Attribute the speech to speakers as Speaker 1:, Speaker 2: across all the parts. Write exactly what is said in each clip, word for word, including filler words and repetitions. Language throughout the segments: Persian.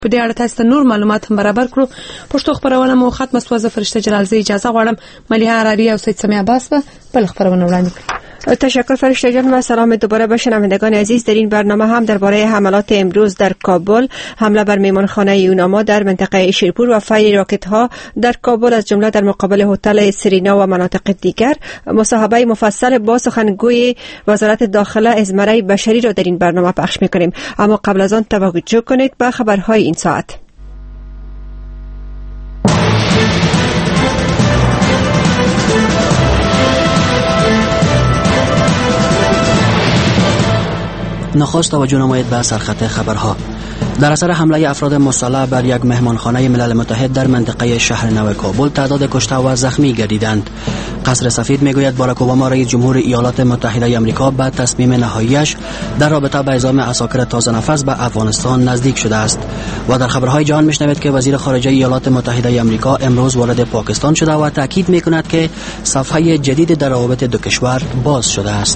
Speaker 1: په دې اړه تاسو ته نور معلومات هم برابر کړو. پښتو خبرونه مو ختمه سوزه فرشته جلال زی اجازه غواړم ملیحه حراری او سید سمیع عباس به بل خبرونه وړاندې کړي.
Speaker 2: تشکر فرشته جان و سلام دوباره به شنوندگان عزیز. در این برنامه هم درباره حملات امروز در کابل، حمله بر میمانخانه یوناما در منطقه شیرپور و فیر راکت ها در کابل از جمله در مقابل هتل سرینا و مناطق دیگر، مصاحبه مفصل با سخنگوی وزارت داخله ازمره بشری را در این برنامه پخش می‌کنیم. اما قبل از آن توجه کنید به خبرهای این ساعت.
Speaker 3: نخست توجه نمایید به سرخط خبرها. در اثر حمله افراد مسلح بر یک مهمانخانه ملل متحد در منطقه شهر نو کابل تعداد کشته و زخمی گردیدند. قصر سفید میگوید باراک اوباما رئیس جمهور ایالات متحده آمریکا به تصمیم نهاییش در رابطه با اعزام عساکر تازه نفس به افغانستان نزدیک شده است. و در خبرهای جهان میشنوید که وزیر خارجه ایالات متحده آمریکا امروز وارد پاکستان شده و تاکید میکند که صفحه جدید در روابط دو کشور باز شده است.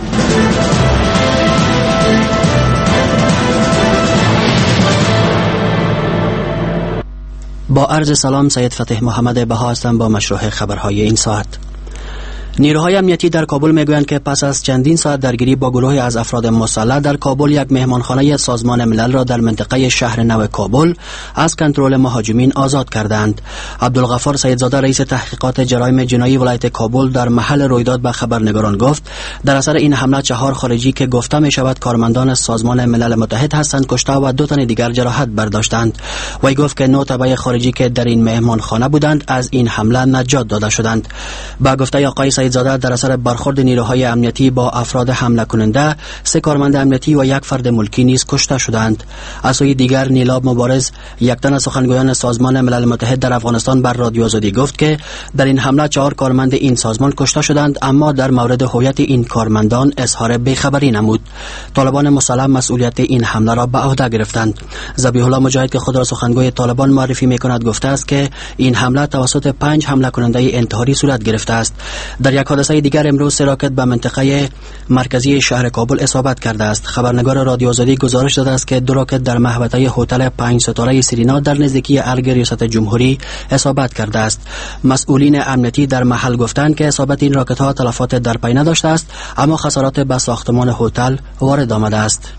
Speaker 3: با عرض سلام، سید فتح محمد بها هستم با مشروع خبرهای این ساعت. نیروهای امنیتی در کابل میگویند که پس از چندین ساعت درگیری با گروهی از افراد مسلح در کابل یک مهمانخانه سازمان ملل را در منطقه شهر نو کابل از کنترل مهاجمین آزاد کردند. عبدالغفار سیدزاده رئیس تحقیقات جرایم جنایی ولایت کابل در محل رویداد به خبرنگاران گفت در اثر این حمله چهار خارجی که گفته می شود کارمندان سازمان ملل متحد هستند کشته و دو تن دیگر جراحت برداشتند. وی گفت که نو تبع خارجی که در این مهمانخانه بودند از این حمله نجات داده شدند. با گفته آقای سیدزاده در اثر برخورد نیروهای امنیتی با افراد حمله کننده سه کارمند امنیتی و یک فرد ملکی نیز کشته شدند. از سوی دیگر نیلاب مبارز یک تن از سخنگویان سازمان ملل متحد در افغانستان بر رادیو آزادی گفت که در این حمله چهار کارمند این سازمان کشته شدند اما در مورد هویت این کارمندان اظهار بیخبری نمود. طالبان مسلح مسئولیت این حمله را به عهده گرفتند. ذبیح الله مجاهد که خود را سخنگوی طالبان معرفی میکند گفته است که این حمله توسط پنج حمله کننده انتحاری صورت گرفته است. در یک حادثه دیگر امروز سه راکت به منطقه مرکزی شهر کابل اصابت کرده است. خبرنگار رادیو آزادی گزارش داده است که دو راکت در محوطه هتل پنج ستاره سرینا در نزدیکی ارگ ریاست جمهوری اصابت کرده است. مسئولین امنیتی در محل گفتند که اصابت این راکت ها تلفات در پی نداشته است اما خسارات به ساختمان هتل وارد آمده است.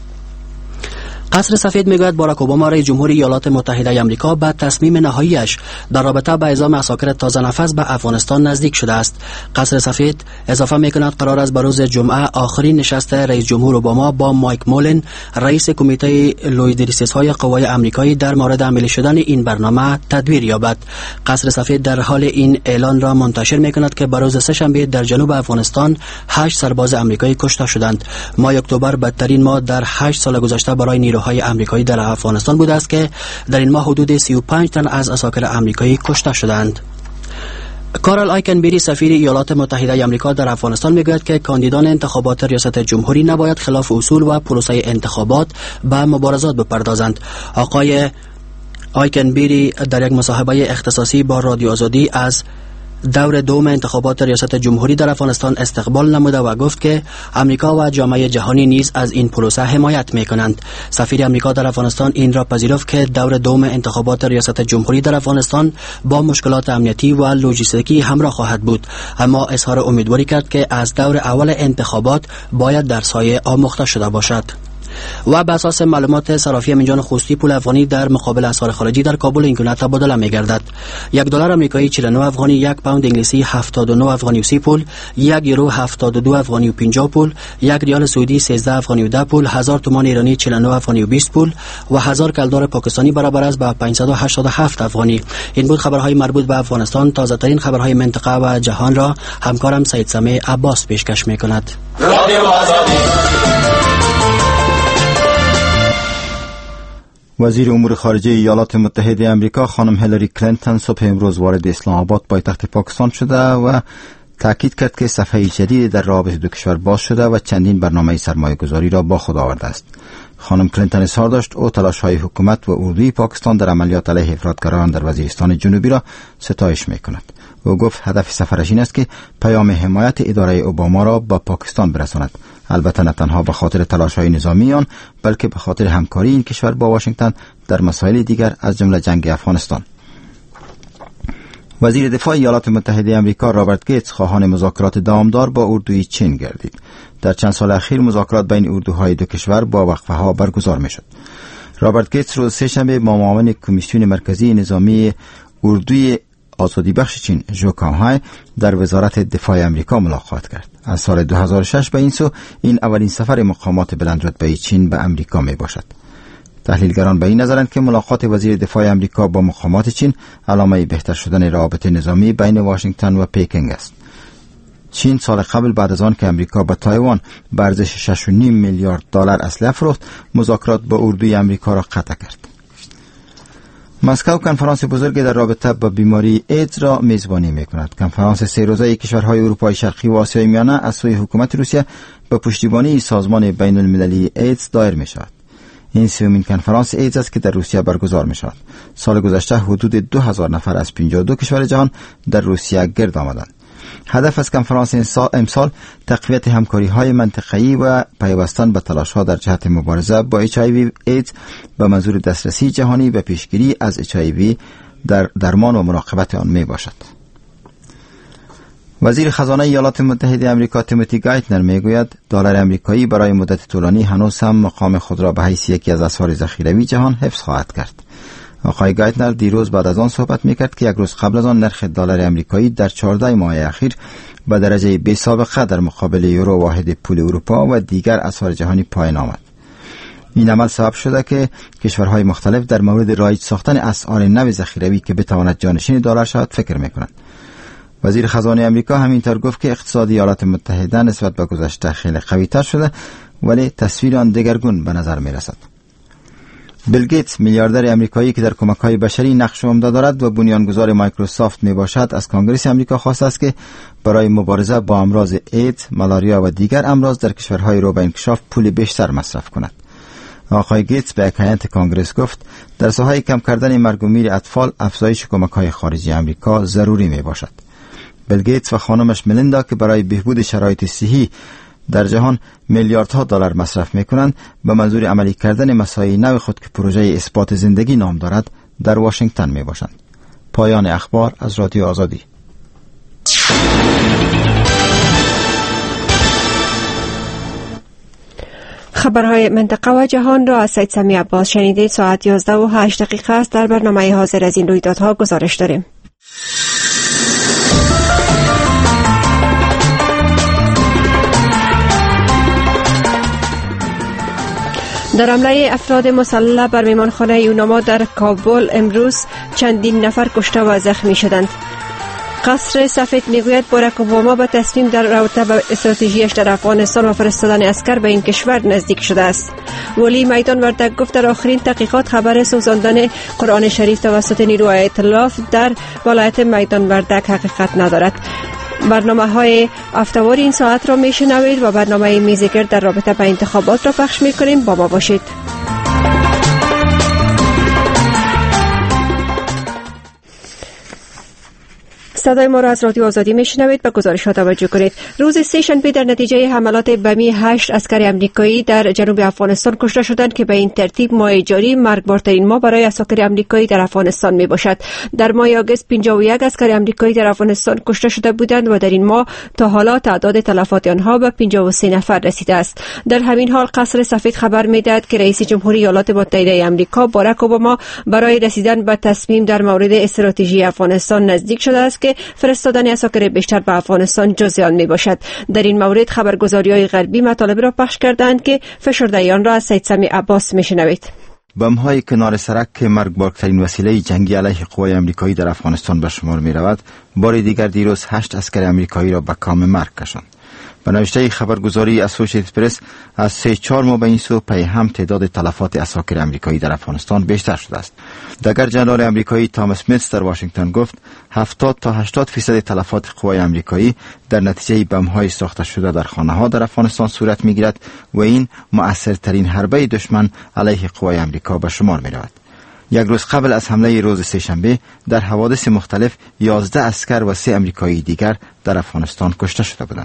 Speaker 3: قصر سفید میگوید باراک اوباما رئیس جمهور ایالات متحده آمریکا به تصمیم نهاییش در رابطه با اعزام عساکر تازه نفس به افغانستان نزدیک شده است. قصر سفید اضافه میکند قرار است بروز جمعه آخرین نشست رئیس جمهور اوباما با مایک مولن رئیس کمیته لویدریسیس‌های قوای آمریکایی در مورد عملی شدن این برنامه تدبیر یابد. قصر سفید در حال این اعلان را منتشر میکند که بروز سه شنبه در جنوب افغانستان هشت سرباز آمریکایی کشته شدند. ماه اکتبر بدترین ماه در هشت سال گذشته برای نیروهای آمریکایی در افغانستان بوده است که در این ماه حدود سی و پنج تن از عساکر آمریکایی کشته شدند. کارل آیکنبری سفیر ایالات متحده آمریکا در افغانستان میگوید که کاندیدان انتخابات ریاست جمهوری نباید خلاف اصول و پروسه انتخابات به مبارزات بپردازند. آقای آیکنبری در یک مصاحبه اختصاصی با رادیو آزادی از دور دوم انتخابات ریاست جمهوری در افغانستان استقبال نموده و گفت که امریکا و جامعه جهانی نیز از این پروسه حمایت میکنند. سفیر امریکا در افغانستان این را پذیرفت که دور دوم انتخابات ریاست جمهوری در افغانستان با مشکلات امنیتی و لوجستیکی همراه خواهد بود اما اظهار امیدواری کرد که از دور اول انتخابات باید در سایه آموخته شده باشد. و بر اساس معلومات صرافی امینجان خوستی پول افغانی در مقابل اسعار خارجی در کابل این گونه تبادله می‌گردد. یک دلار آمریکایی چهل و نه افغانی، یک پوند انگلیسی هفتاد و نه افغانی و سی پول، یک یورو هفتاد و دو افغانی و پنجاه پول، یک ریال سعودی سیزده افغانی و ده پول، هزار تومان ایرانی چهل و نه افغانی و بیست پول و هزار کلدار پاکستانی برابر است به پانصد و هشتاد و هفت افغانی. این بود خبرهای مربوط به افغانستان. تازه ترین خبرهای منطقه و جهان را همکارم سید سمیع عباس پیشکش می‌کند.
Speaker 4: وزیر امور خارجه ایالات متحده آمریکا خانم هیلاری کلینتون صبح امروز وارد اسلام آباد پایتخت پاکستان شده و تاکید کرد که صفحه جدید در روابط دو کشور باز شده و چندین برنامه سرمایه گذاری را با خود آورده است. خانم کلینتون اظهار داشت او تلاش‌های حکومت و اردوی پاکستان در عملیات علیه افراطگران در وزیرستان جنوبی را ستایش می‌کند. او گفت هدف سفرش این است که پیام حمایت اداره اوباما را به پاکستان برساند. البته نه تنها به خاطر تلاش‌های نظامی آن بلکه به خاطر همکاری این کشور با واشنگتن در مسائل دیگر از جمله جنگ افغانستان. وزیر دفاع ایالات متحده آمریکا رابرت گیتس خواهان مذاکرات دوامدار با اردوی چین گردید. در چند سال اخیر مذاکرات بین اردوهای دو کشور با وقفه ها برگزار می شد. رابرت گیتس روز سه‌شنبه با معاون کمیسیون مرکزی نظامی اردوی آزادی بخش چین ژو کانگهای در وزارت دفاع آمریکا ملاقات کرد. از سال دو هزار و شش به این سو این اولین سفر مقامات بلندرتبه چین به آمریکا می باشد. تحلیلگران به این نظرند که ملاقات وزیر دفاع آمریکا با مقامات چین علامه بهتر شدن روابط نظامی بین واشنگتن و پکینگ است. چین سال قبل بعد از آن که آمریکا به تایوان به ارزش شش و نیم میلیارد دلار اسلحه فروخت، مذاکرات با اردوی آمریکا را قطع کرد. مسکو کنفرانس بزرگی در رابطه با بیماری ایدز را میزبانی می‌کند. کنفرانس سه روزه کشورهای اروپای شرقی و آسیای میانه از سوی حکومت روسیه به پشتیبانی سازمان بین المللی ایدز دایر می‌شود. این سومین کنفرانس ایدز است که در روسیه برگزار می‌شود. سال گذشته حدود دو هزار نفر از پنجاه و دو کشور جهان در روسیه گرد آمدند. هدف از کنفرانس امسال تقویت همکاری‌های منطقه‌ای و پیوستن به تلاش‌ها در جهت مبارزه با اچ آی وی ایدز به منظور دسترسی جهانی به پیشگیری از اچ آی وی در درمان و مراقبت آن میباشد. وزیر خزانه ایالات متحده آمریکا تیموتی گایتنر میگوید دلار آمریکایی برای مدت طولانی هنوز هم مقام خود را به حیث یکی از اسعار ذخیروی جهان حفظ خواهد کرد. آقای گایتنر دیروز بعد از آن صحبت میکرد که یک روز قبل از آن نرخ دلار آمریکایی در چهارده ماه اخیر به درجه بی سابقه در مقابل یورو واحد پول اروپا و دیگر اسعار جهانی پایین آمد. این عمل سبب شده که کشورهای مختلف در مورد رایج ساختن اسعار نو ذخیروی که بتواند جانشین دلار شود فکر میکنند. وزیر خزانه آمریکا همینطور گفت که اقتصاد ایالات متحده نسبت به گذشته خیلی قوی‌تر شده، ولی تصویر آن دگرگون به نظر میرسد. بیل گیتس میلیاردر آمریکایی که در کمک‌های بشری نقش عمده دارد و بنیانگذار مایکروسافت میباشد، از کنگره آمریکا خواسته است که برای مبارزه با امراض ایدز، مالاریا و دیگر امراض در کشورهای رو به انکشاف پول بیشتر مصرف کند. آقای گیتس به یک هیئت کنگره گفت در ساحه کم کردن مرگ و میر اطفال افزایش کمک‌های خارجی آمریکا ضروری میباشد. بیل گیتس و خانمش ملیندا که برای بهبود شرایط صحی در جهان میلیاردها دلار مصرف میکنند به منظور عملی کردن مساعی نو خود که پروژه اثبات زندگی نام دارد در واشنگتن می باشند. پایان اخبار از رادیو آزادی.
Speaker 2: خبرهای منطقه و جهان را از سید سمی عباس شنیدید. ساعت یازده و هشت دقیقه است. در برنامه حاضر از این رویدادها گزارش داریم. در حمله افراد مسلح بر مهمانخانه یوناما در کابل امروز چندین نفر کشته و زخمی شدند. قصر سفید میگوید باراک اوباما به تصمیم در رابطه با استراتژیش در افغانستان و فرستادن عسکر به این کشور نزدیک شده است. ولی میدان وردک گفت در آخرین تحقیقات خبر سوزاندن قرآن شریف توسط نیروهای ائتلاف در ولایت میدان وردک حقیقت ندارد. برنامه های هفته‌وار این ساعت را میشنوید و برنامه میزگرد در رابطه با انتخابات را پخش میکنیم. با ما باشید. صدای ما را از رادیو آزادی میشنوید. به گزارش ها توجه کنید. روز سه‌شنبه در نتیجه حملات بمی هشت عسکر آمریکایی در جنوب افغانستان کشته شدند که به این ترتیب ماه جاری مرگبارترین ماه برای عساکر آمریکایی در افغانستان می باشد. در ماه آگوست پنجاه و یک عسکر آمریکایی در افغانستان کشته شده بودند و در این ماه تا حالا تعداد تلفات آنها به پنجاه و سه نفر رسیده است. در همین حال قصر سفید خبر میدهد که رئیس جمهوری ایالات متحده آمریکا باراک اوباما برای رسیدن به تصمیم در مورد استراتژی افغانستان نزدیک شده است که فرستادن عساکر بیشتر به افغانستان جزئی آن می باشد. در این مورد خبرگزاری‌های غربی مطالب را پخش کردند که فشرده آن را از سید سمی عباس می شنوید.
Speaker 4: بم‌های کنار سرک که مرگبارترین وسیله جنگی علیه قوای آمریکایی در افغانستان به شمار می رود، بار دیگر دیروز هشت عسکر آمریکایی را به کام مرگ کشاند. به نوشته خبرگزاری اسوسییتد پرس از سه چهار ماه به این سو پی هم تعداد تلفات عساکر آمریکایی در افغانستان بیشتر شده است. دگر جنرال آمریکایی تام اسمیت در واشنگتن گفت هفتاد تا هشتاد فیصد تلفات قوای آمریکایی در نتیجه بم‌های ساخته شده در خانه‌ها در افغانستان صورت می‌گیرد و این مؤثرترین حربه دشمن علیه قوای آمریکا به شمار می‌رود. یک روز قبل از حمله روز سه‌شنبه در حوادث مختلف یازده عسکر و سه آمریکایی دیگر در افغانستان کشته شده بودند.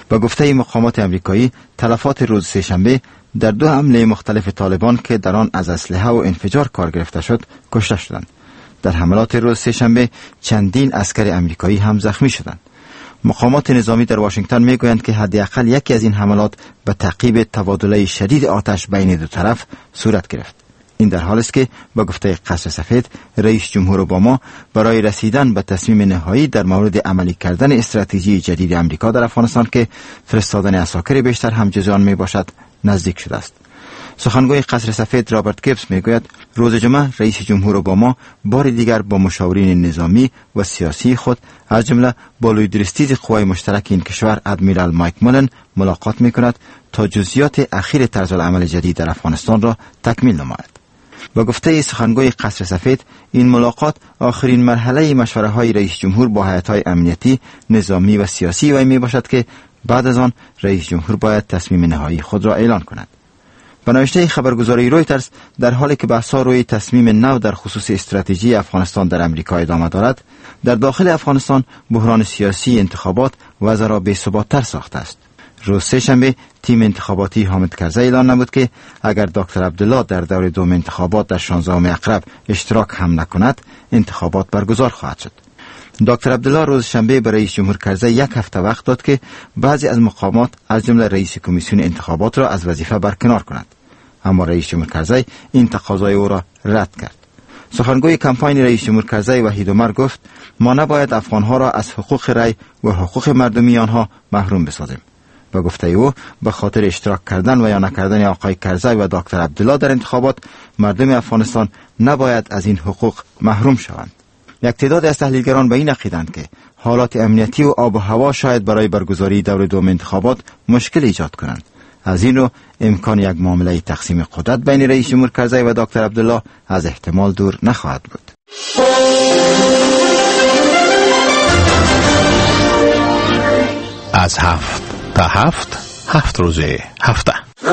Speaker 4: با گفته مقامات امریکایی، تلفات روز سه‌شنبه در دو حمله مختلف طالبان که در آن از اسلحه و انفجار کار گرفته شد کشته شدند. در حملات روز سه‌شنبه چندین عسکر امریکایی هم زخمی شدند. مقامات نظامی در واشنگتن میگویند که حداقل یکی از این حملات به تعقیب تبادله شدید آتش بین دو طرف صورت گرفت. این در حالی است که با گفته قصر سفید، رئیس جمهور اوباما برای رسیدن به تصمیم نهایی در مورد عملی کردن استراتژی جدید امریکا در افغانستان که فرستادن عساکر بیشتر هم جزو آن می باشد نزدیک شده است. سخنگوی قصر سفید رابرت گیبز میگوید روز جمعه رئیس جمهور اوباما بار دیگر با مشاورین نظامی و سیاسی خود از جمله با لویدرستیز قوای مشترک این کشور ادمیرال مایک مولن ملاقات میکند تا جزئیات اخیر طرز العمل جدید در افغانستان را تکمیل نماید. با گفته سخنگوی قصر سفید، این ملاقات آخرین مرحله مشوره های رئیس جمهور با هیئت های امنیتی، نظامی و سیاسی وی می باشد که بعد از آن رئیس جمهور باید تصمیم نهایی خود را اعلان کند. به نوشته خبرگزاری رویترز، در حالی که بحث‌ها روی تصمیم نو در خصوص استراتژی افغانستان در امریکا ادامه دارد، در داخل افغانستان بحران سیاسی انتخابات وضع را بی‌ثبات‌تر ساخته است. روز سه‌شنبه تیم انتخاباتی حامد کرزی اعلان نمود که اگر دکتر عبدالله در دور دوم انتخابات در شانزدهم اکرب اشتراک هم نکند، انتخابات برگزار خواهد شد. دکتر عبدالله روز شنبه برای رئیس جمهور کرزی یک هفته وقت داد که بعضی از مقامات از جمله رئیس کمیسیون انتخابات را از وظیفه برکنار کند، اما رئیس جمهور کرزی این تقاضای او را رد کرد. سخنگوی کمپاین رئیس جمهور کرزی وحید عمر گفت ما نباید افغانها را از حقوق رأی و حقوق مردمی آنها محروم بسازیم. با گفته او به خاطر اشتراک کردن و یا نکردن آقای کرزی و دکتر عبدالله در انتخابات، مردم افغانستان نباید از این حقوق محروم شوند. یک تعداد از تحلیلگران به این عقیدند که حالات امنیتی و آب و هوا شاید برای برگزاری دور دوم انتخابات مشکل ایجاد کنند. از این رو امکان یک معامله تقسیم قدرت بین رئیس جمهور کرزی و دکتر عبدالله از احتمال دور نخواهد بود.
Speaker 5: از هفت تا هفت هفت روزه هفته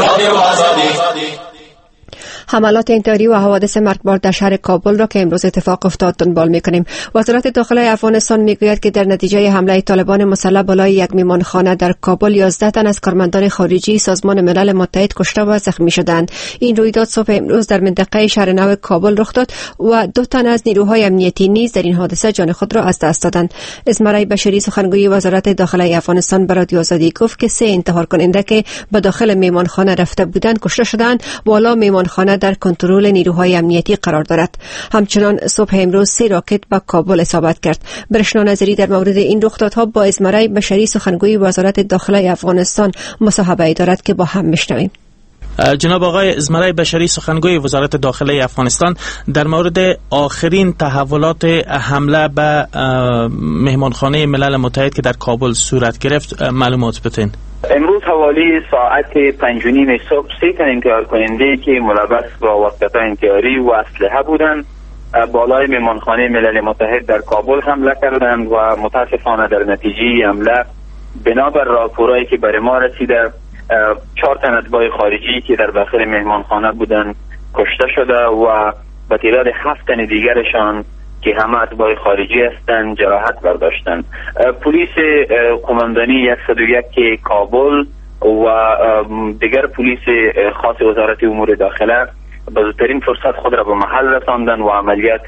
Speaker 2: حملات انتحاری و حوادث مرگبار در شهر کابل را که امروز اتفاق افتاد دنبال می‌کنیم. وزارت داخلی افغانستان میگوید که در نتیجه حمله طالبان مسلح بالای یک میمانخانه در کابل یازده تن از کارمندان خارجی سازمان ملل متحد کشته و زخمی شدند. این رویداد صبح امروز در منطقه شهر نو کابل رخ داد و دو تن از نیروهای امنیتی نیز در این حادثه جان خود را از دست دادند. اسمرای بشری سخنگوی وزارت داخلی افغانستان به رادیو آزادی گفت که سه انتحار کننده که به داخل میمانخانه رفته بودند کشته شدند. والا میمانخانه در کنترل نیروهای امنیتی قرار دارد. همچنان صبح امروز سه راکت به کابل اصابت کرد. برشنا نظری در مورد این رخدادها با اسمرای بشری سخنگوی وزارت داخلی افغانستان مصاحبه دارد که با هم میشنویم.
Speaker 6: جناب آقای ازمرای بشری سخنگوی وزارت داخلی افغانستان در مورد آخرین تحولات حمله به مهمانخانه ملل متحد که در کابل صورت گرفت معلومات بتین.
Speaker 7: امروز حوالی ساعت پنج و نیم صبح سه تن انتحار کننده که ملبس با واسطه انتحاری و اسلحه بودند بالای مهمانخانه ملل متحد در کابل حمله کردند و متاسفانه در نتیجه حمله بنابر راپورایی که بر ما رسیده چهار تن اتباع خارجی که در داخل مهمانخانه بودند کشته شده و به تعداد هفت تن دیگرشان که همه اتباع خارجی هستند جراحت برداشتند. پلیس قماندانی صد و یک کابل و دیگر پلیس خاص وزارت امور داخله به زودترین فرصت خود را به محل رساندند و عملیات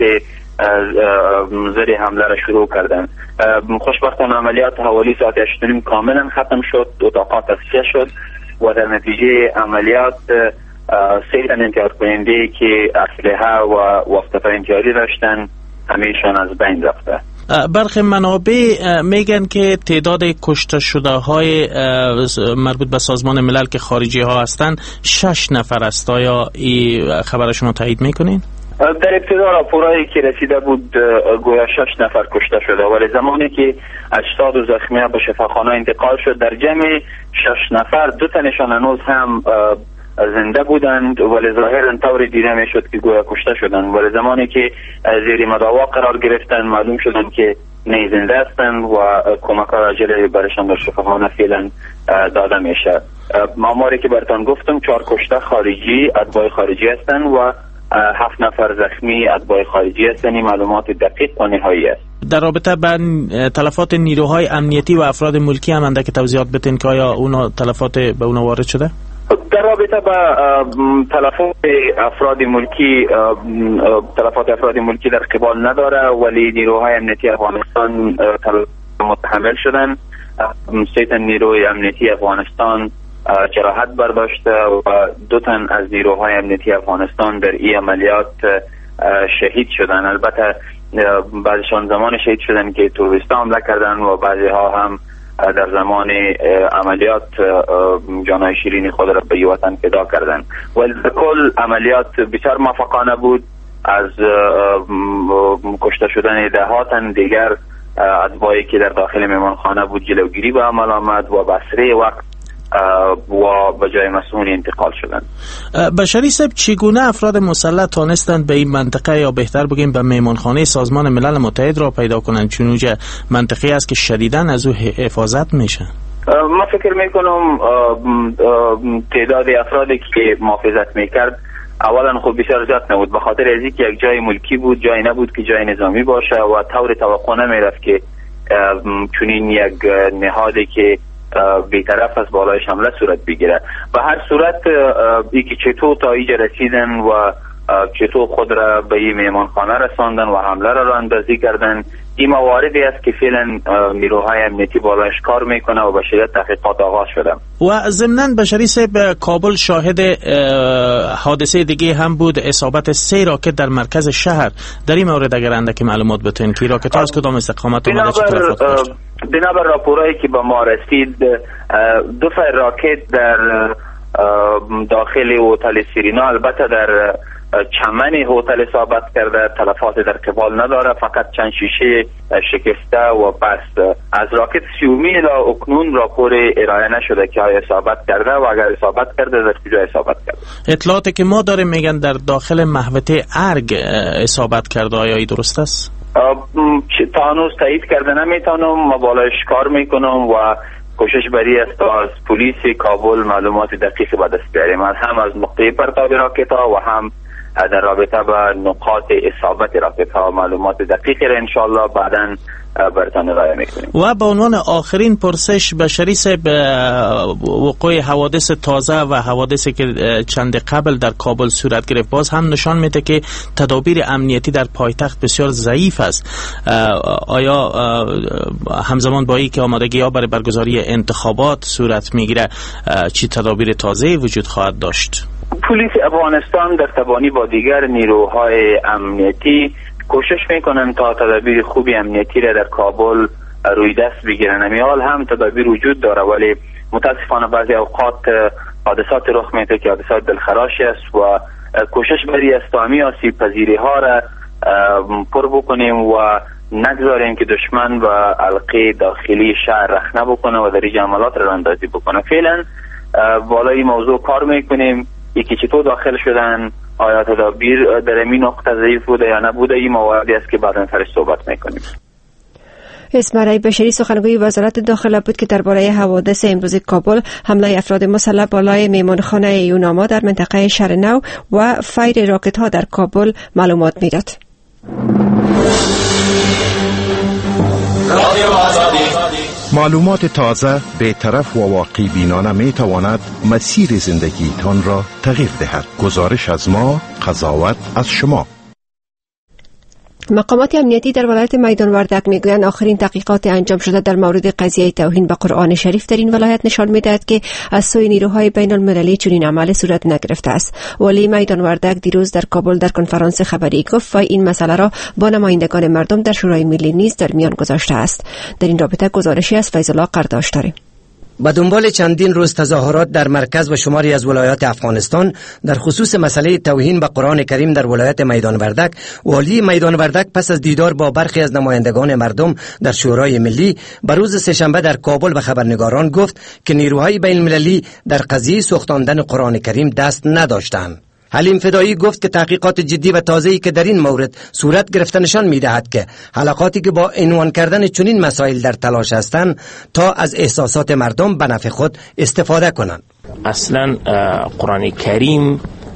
Speaker 7: زد حمله را شروع کردند. خوشبختانه عملیات حوالی ساعت هشت و نیم کاملا ختم شد، اتاقات تصفیه شد و در نتیجه عملیات سه تن انتحار کننده که اسلحه و واسطه انتحاری داشتند همیشان از بین رفته.
Speaker 6: برخی منابع میگن که تعداد کشته شده های مربوط به سازمان ملل که خارجی ها هستند شش نفر است. آیا این خبر شما تایید میکنین؟
Speaker 7: در ابتدا راپورایی که رسیده بود گویا شش نفر کشته شده ولی زمانی که اجساد و زخمیان به شفاخانه انتقال شد در جمع شش نفر دو تنشان هنوز هم زنده بودند ولی ظاهرا طوری دیده می شد که گویا کشته شدند ولی زمانی که زیر مداوا قرار گرفتند معلوم شدند که نه زنده هستند و کمک عاجل برشان در شفاخانه فعلا داده میشه. آماری که براتون گفتم چهار کشته خارجی اتباع خارجی هستند و هفت نفر زخمی اتباع خارجی هستند. معلومات دقیق و نهایی است.
Speaker 6: در رابطه با تلفات نیروهای امنیتی و افراد ملکی هم اندک توضیحات بدین که آیا اونا تلفات به اونا وارد شده؟
Speaker 7: در رابطه با تلفات افراد ملکی، تلفات افراد ملکی در قبال نداره، ولی نیروهای امنیتی افغانستان متحمل شدن. سه تن نیروی امنیتی افغانستان جراحت برداشته و دو تن از نیروهای امنیتی افغانستان در این عملیات شهید شدن. البته بعضیشان زمان شهید شدن که تروریستا حمله کردن و بعضی ها هم در زمان عملیات جانهای شیرین خود را به وطن فدا کردن. ولی در کل عملیات بسیار موفقانه بود. از کشته شدن ده ها تن دیگر اتباعی که در داخل مهمانخانه بود جلوگیری به عمل آمد و بسره وقت و به جای مسئول انتقال شدند.
Speaker 6: بشری صاحب، چگونه افراد مسلح تانستند به این منطقه یا بهتر بگیم به مهمانخانه سازمان ملل متحد را پیدا کنند، چون اونجا منطقه است که شدیداً از او حفاظت میشه؟
Speaker 7: ما فکر میکنم تعداد افرادی که محافظت میکرد اولا خب بسیار زیاد نبود، به خاطر از اینکه یک جای ملکی بود، جای نبود که جای نظامی باشه و طور توقع نمیرفت که چنین یک نهادی که بی‌طرف از بالای حمله صورت بگیره. به هر صورت اینکه چطور تا اینجا رسیدن و چطور خود را به این مهمانخانه رساندن و حمله را راه اندازی کردن، این مواردی است که فعلا نیروهای امنیتی بالایش کار میکنه و به شدت تحقیقات آغاز شده.
Speaker 6: و ضمناً بشری صاحب، کابل شاهد حادثه دیگه هم بود، اصابت سه راکت در مرکز شهر. در این مورد اگر اندکی معلومات بتین که راکت ها از کدام استقامت اومده، چه تلفات داشت؟
Speaker 7: بنابر راپورایی که به ما رسید، دو تا راکت در داخل هتل سیرینا، البته در چمن هتل اصابت کرده، تلفات در قبال نداره، فقط چند شیشه شکسته و بس. از راکت سیومی الی اکنون راپور ارائه نشده که آیا اصابت کرده و اگر اصابت کرده در کجا اصابت کرده.
Speaker 6: اطلاعاتی که ما داریم میگن در داخل محوطه ارگ اصابت کرده، آیا این درست است؟
Speaker 7: تا هنوز تایید کرده نمیتونم، ما بالایش کار میکنم و کوشش بری است تا از پلیس کابل معلومات دقیق به دست بیاریم، از هم از نقطه پرتاب راکت ها و هم در رابطه با نقاط اصابت راکت ها معلومات دقیقی را انشاءالله بعداً برتان ارائه میکنیم.
Speaker 6: و به عنوان آخرین پرسش، بشری صاحب، وقوع حوادث تازه و حوادثی که چند قبل در کابل صورت گرفت باز هم نشان میده که تدابیر امنیتی در پایتخت بسیار ضعیف است. آیا همزمان با این که آمادگی ها برای برگزاری انتخابات صورت میگیره، چی تدابیر تازه وجود خواهد داشت؟
Speaker 7: پلیس افغانستان در تبانی با دیگر نیروهای امنیتی کوشش میکنن تا تدابیر خوبی امنیتی را در کابل روی دست بگیرن. امیال هم تدابیر وجود داره، ولی متاسفانه بعضی اوقات حادثات رخ میده که حادثات دلخراشی است و کوشش بری است تا همی آسیب پذیری ها را پر بکنیم و نگذاریم که دشمن و علقه داخلی شهر رخنه بکنه و در این عملات را اندازی بکنه. فعلا بالای موضوع کار میکنیم، یکی چطور داخل شدن، آیا تدابیر در این نقطه ضعیف بوده یا نبوده، این مواردی است که بعداً سرش صحبت میکنیم.
Speaker 2: اسماعیل بشری سخنگوی وزارت داخله بود که درباره حوادث امروز کابل، حمله افراد مسلح بالای میمانخانه یوناما در منطقه شهر نو و فیر راکت ها در کابل معلومات میداد.
Speaker 5: معلومات تازه، بی‌طرف و واقعی بینانه می تواند مسیر زندگی تان را تغییر دهد. گزارش از ما، قضاوت از شما.
Speaker 2: مقامات امنیتی در ولایت میدان وردک میگویند آخرین تحقیقات انجام شده در مورد قضیه توهین به قرآن شریف در این ولایت نشان میدهد که از سوی نیروهای بین المللی چنین عمل صورت نگرفته است. ولی میدان وردک دیروز در کابل در کنفرانس خبری گفت و این مسئله را با نمایندگان مردم در شورای ملی نیز در میان گذاشته است. در این رابطه گزارشی از فیض الله قرداش داریم.
Speaker 8: با دنبال چندین روز تظاهرات در مرکز و شماری از ولایات افغانستان در خصوص مسئله توهین به قرآن کریم در ولایت میدان وردک، والی میدان وردک پس از دیدار با برخی از نمایندگان مردم در شورای ملی به روز سه‌شنبه در کابل به خبرنگاران گفت که نیروهای بین المللی در قضیه سوختاندن قرآن کریم دست نداشتند. حلیم فدایی گفت که تحقیقات جدی و تازه‌ای که در این مورد صورت گرفته نشان می‌دهد که حلقاتی که با عنوان کردن چنین مسائل در تلاش هستند تا از احساسات مردم به نفع خود استفاده کنند.
Speaker 9: اصلا قرآن کریم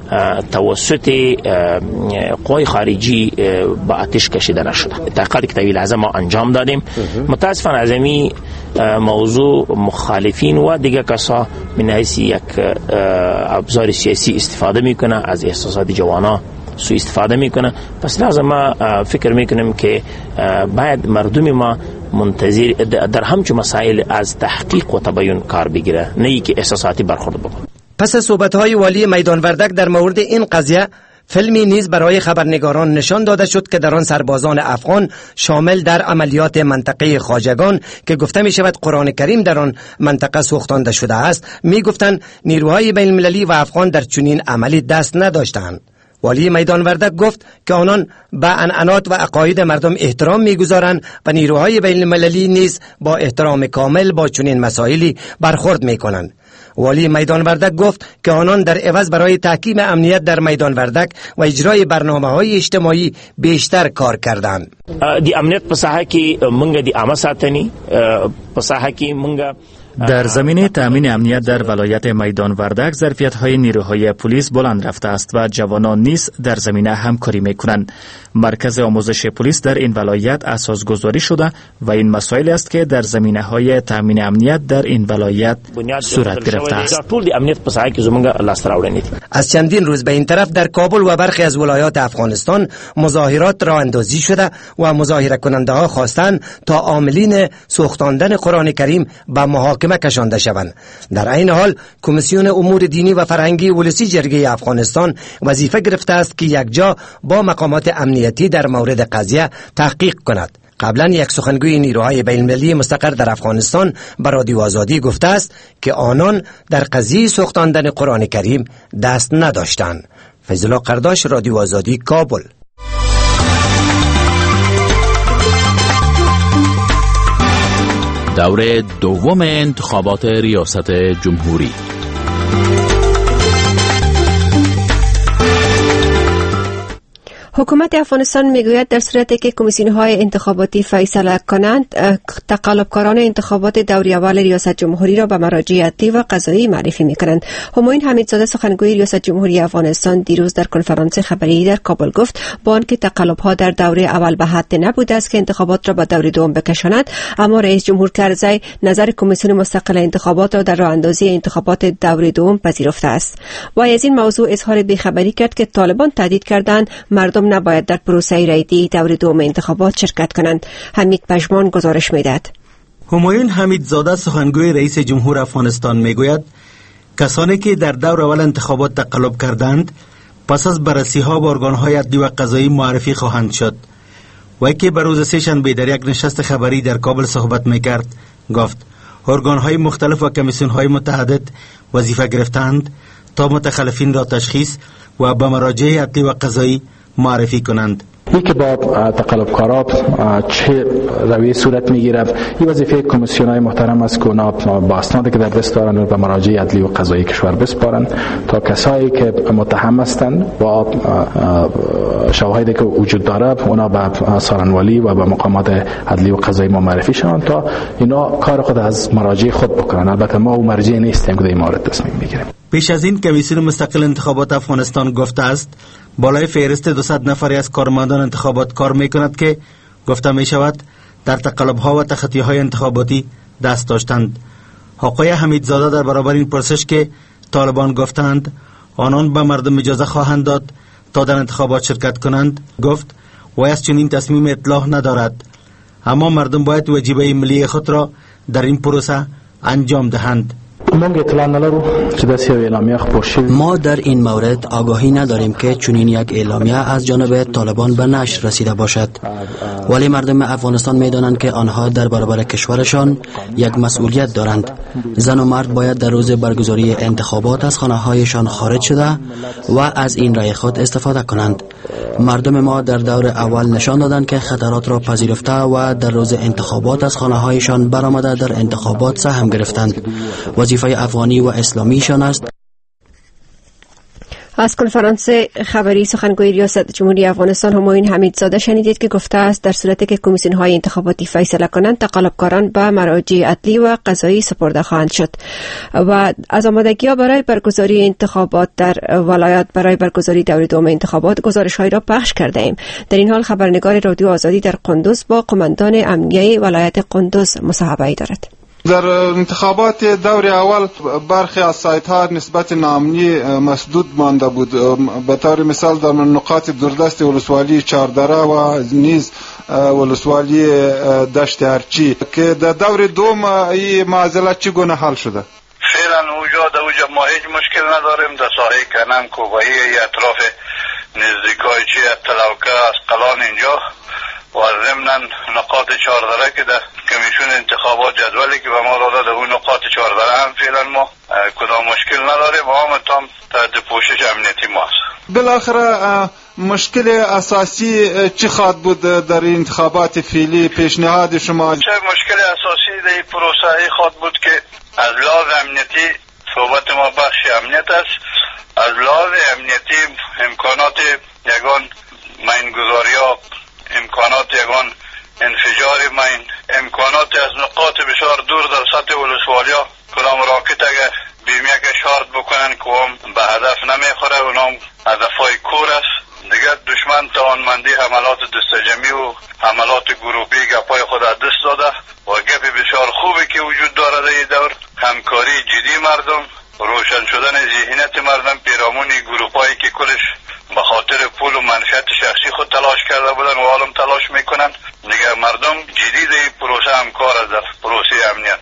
Speaker 9: توسط قوای خارجی با آتش کشیده نشده. تحقیقاتی که طویل لحظه ما انجام دادیم، متاسفانه از این موضوع مخالفین و دیگه کسا من حیث یک ابزار سیاسی استفاده میکنه، از احساسات جوانا سوء استفاده میکنه. پس لازم ما فکر میکنیم که باید مردم ما منتظر در همچون مسائل از تحقیق و تبیین کار بگیره، نه ای که احساساتی برخورد بکنه.
Speaker 8: پس از صحبت‌های والی میدان وردک در مورد این قضیه، فیلمی نیز برای خبرنگاران نشان داده شد که در آن سربازان افغان شامل در عملیات منطقه خواجگان که گفته می شود قرآن کریم در آن منطقه سوختانده شده است، می گفتند نیروهای بین المللی و افغان در چنین عملی دست نداشتند. والی میدان وردک گفت که آنان به عنعنات و عقاید مردم احترام می‌گذارند و نیروهای بین المللی نیز با احترام کامل با چنین مسائلی برخورد می‌کنند. والی میدان وردک گفت که آنان در عوض برای تحکیم امنیت در میدان وردک و اجرای برنامه‌های اجتماعی بیشتر کار کردند.
Speaker 9: دی امنیت په ساحه کې مونږ دی عامه ساتنی په ساحه کې مونږ
Speaker 10: در زمینه تأمین امنیت در ولایت میدان وردک ظرفیت‌های نیروهای پلیس بلند رفته است و جوانان نیز در زمینه همکاری می‌کنند. مرکز آموزش پلیس در این ولایت اساسگذاری شده و این مسائل است که در زمینه‌های تأمین امنیت در این ولایت صورت گرفته است.
Speaker 8: از چندین روز به این طرف در کابل و برخی از ولایات افغانستان مظاهرات راه اندازی شده و مظاهره کننده ها خواستند تا عاملین سوختاندن قرآن کریم به محاکمه کشانده شوند. در این حال کمیسیون امور دینی و فرهنگی ولسی جرگه افغانستان وظیفه گرفته است که یکجا با مقامات امنیتی در مورد قضیه تحقیق کند. قبلا یک سخنگوی نیروهای بین المللی مستقر در افغانستان به رادیو آزادی گفته است که آنان در قضیه سوختاندن قرآن کریم دست نداشتند. فیض الله قرداش، رادیو آزادی، کابل.
Speaker 11: دوره دوم انتخابات ریاست جمهوری.
Speaker 2: حکومت افغانستان میگوید در صورتی که کمیسیون‌های انتخاباتی فیصله کنند، تقلبکاران انتخابات دوره اول ریاست جمهوری را به مراجع عدلی و قضایی معرفی می‌کنند. همایون حمیدزاده سخنگوی ریاست جمهوری افغانستان دیروز در کنفرانس خبری در کابل گفت با آنکه تقلب‌ها در دوره اول به حد نبوده است که انتخابات را به دوره دوم بکشاند، اما رئیس جمهور کرزی نظر کمیسیون مستقل انتخابات را در راهاندازی انتخابات دوره دوم پذیرفته است. و از این موضوع اظهار بی‌خبری کرد که طالبان تهدید کردند مردم نباید در پروسه رایگیری دور دوم انتخابات شرکت کنند. حمید پژمان گزارش می‌دهد.
Speaker 12: همایون حمیدزاده سخنگوی رئیس جمهور افغانستان میگوید کسانی که در دور اول انتخابات تقلب کردند پس از بررسی‌ها با ارگان‌های عدلی و قضایی معرفی خواهند شد. و که به روز سه‌شنبه در یک نشست خبری در کابل صحبت میکرد گفت ارگان‌های مختلف و کمیسیون‌های متعدد وظیفه گرفتند تا متخلفین را تشخیص و به مراجع عدلی و قضایی معرفی کنند.
Speaker 13: این که با تقلبکارا چه رویه صورت میگیره، این وظیفه کمیسیون‌های محترم است که اونا با اسنادی که در دست دارن به مراجع عدلی و قضایی کشور بسپارن تا کسایی که متهم هستند با شواهدی که وجود داره اونا به سارنوالی و به مقامات عدلی و قضایی ما معرفی شوند تا اینا کار خود از مراجع خود بکنن. البته ما او مرجع نیستیم که در این مورد تصمیم میگیریم.
Speaker 12: پیش از این کمیسیون مستقل انتخابات افغانستان گفته است بالای فهرست دویست نفری از کارمندان انتخابات کار میکند که گفته می شود در تقلب‌ها و تخطی‌های انتخاباتی دست داشتند. آقای حمیدزاده در برابر این پرسش که طالبان گفتند آنان به مردم اجازه خواهند داد تا در انتخابات شرکت کنند گفت وای از چنین تصمیم اطلاع ندارد، اما مردم باید واجبه ملی خود را در این پروسه انجام دهند.
Speaker 3: ما در این مورد آگاهی نداریم که چنین یک اعلامیه از جانب طالبان به نشر رسیده باشد، ولی مردم افغانستان می‌دانند که آنها در برابر کشورشان یک مسئولیت دارند. زن و مرد باید در روز برگزاری انتخابات از خانه‌هایشان خارج شده و از این رای خود استفاده کنند. مردم ما در دور اول نشان دادند که خطرات را پذیرفته و در روز انتخابات از خانه‌هایشان برآمده در انتخابات سهم گرفتند. وظیفه افغانی و اسلامیشان است.
Speaker 2: از کنفرانس خبری سخنگوی ریاست جمهوری افغانستان همایون حمیدزاده شنیدید که گفته است در صورتی که کمیسیون های انتخاباتی فیصله کنند تقلبکاران به مراجع عدلی و قضایی سپرده خواهند شد و از آمادگی ها برای برگزاری انتخابات در ولایات برای برگزاری دور دوم انتخابات گزارش هایی را پخش کرده ایم. در این حال خبرنگار رادیو آزادی در قندوز با قماندان امنیه ولایت قندوز مصاحبه ای دارد.
Speaker 14: در انتخابات دور اول برخی از سایت ها نسبت نامنی مسدود مانده بود. به طور مثال در نقاط دوردست ولسوالی چاردره و نیز ولسوالی دشت ارچی که در دور دوم این معضله چگونه حل شده؟
Speaker 15: فعلا اوجا در اوجا ما هیچ مشکل نداریم. در ساحه کنم کوبایی اطراف نزدیکای چی تلوکه از قلان اینجا و ضمناً نقاط چهاردره که در کمیسیون انتخابات جدولی که به ما را داده اون نقاط چهاردره هم فعلا ما کدام مشکل نداریم و هم تام تحت پوشش امنیتی ما است.
Speaker 14: بالاخره مشکل اساسی چی خواهد بود در انتخابات فعلی؟ پیشنهاد شما
Speaker 15: چه مشکل اساسی در این پروسه خواهد بود که از لحاظ امنیتی صحبت ما بخش امنیت است. از لحاظ امنیتی امکانات یگان ماینگذاری ها، امکانات یگان انفجار ماین، امکانات از نقاط بسیار دور در سطح ولسوالی ها کدام راکت اگر بیمی که شارت بکنن که هم به هدف نمیخوره اونام هدفهای کور است. دیگر دشمن توانمندی حملات دستجمی و حملات گروهی گپای خود از دست داده و گپ بسیار خوبی که وجود دارد در این دور همکاری جدی مردم، روشن شدن ذهنیت مردم پیرامون گروهایی که کلش به خاطر پول و منفعت شخصی خود تلاش کرده بودن و حالا تلاش میکنن. دیگر مردم جدی در این پروسه همکار است در پروسه امنیت.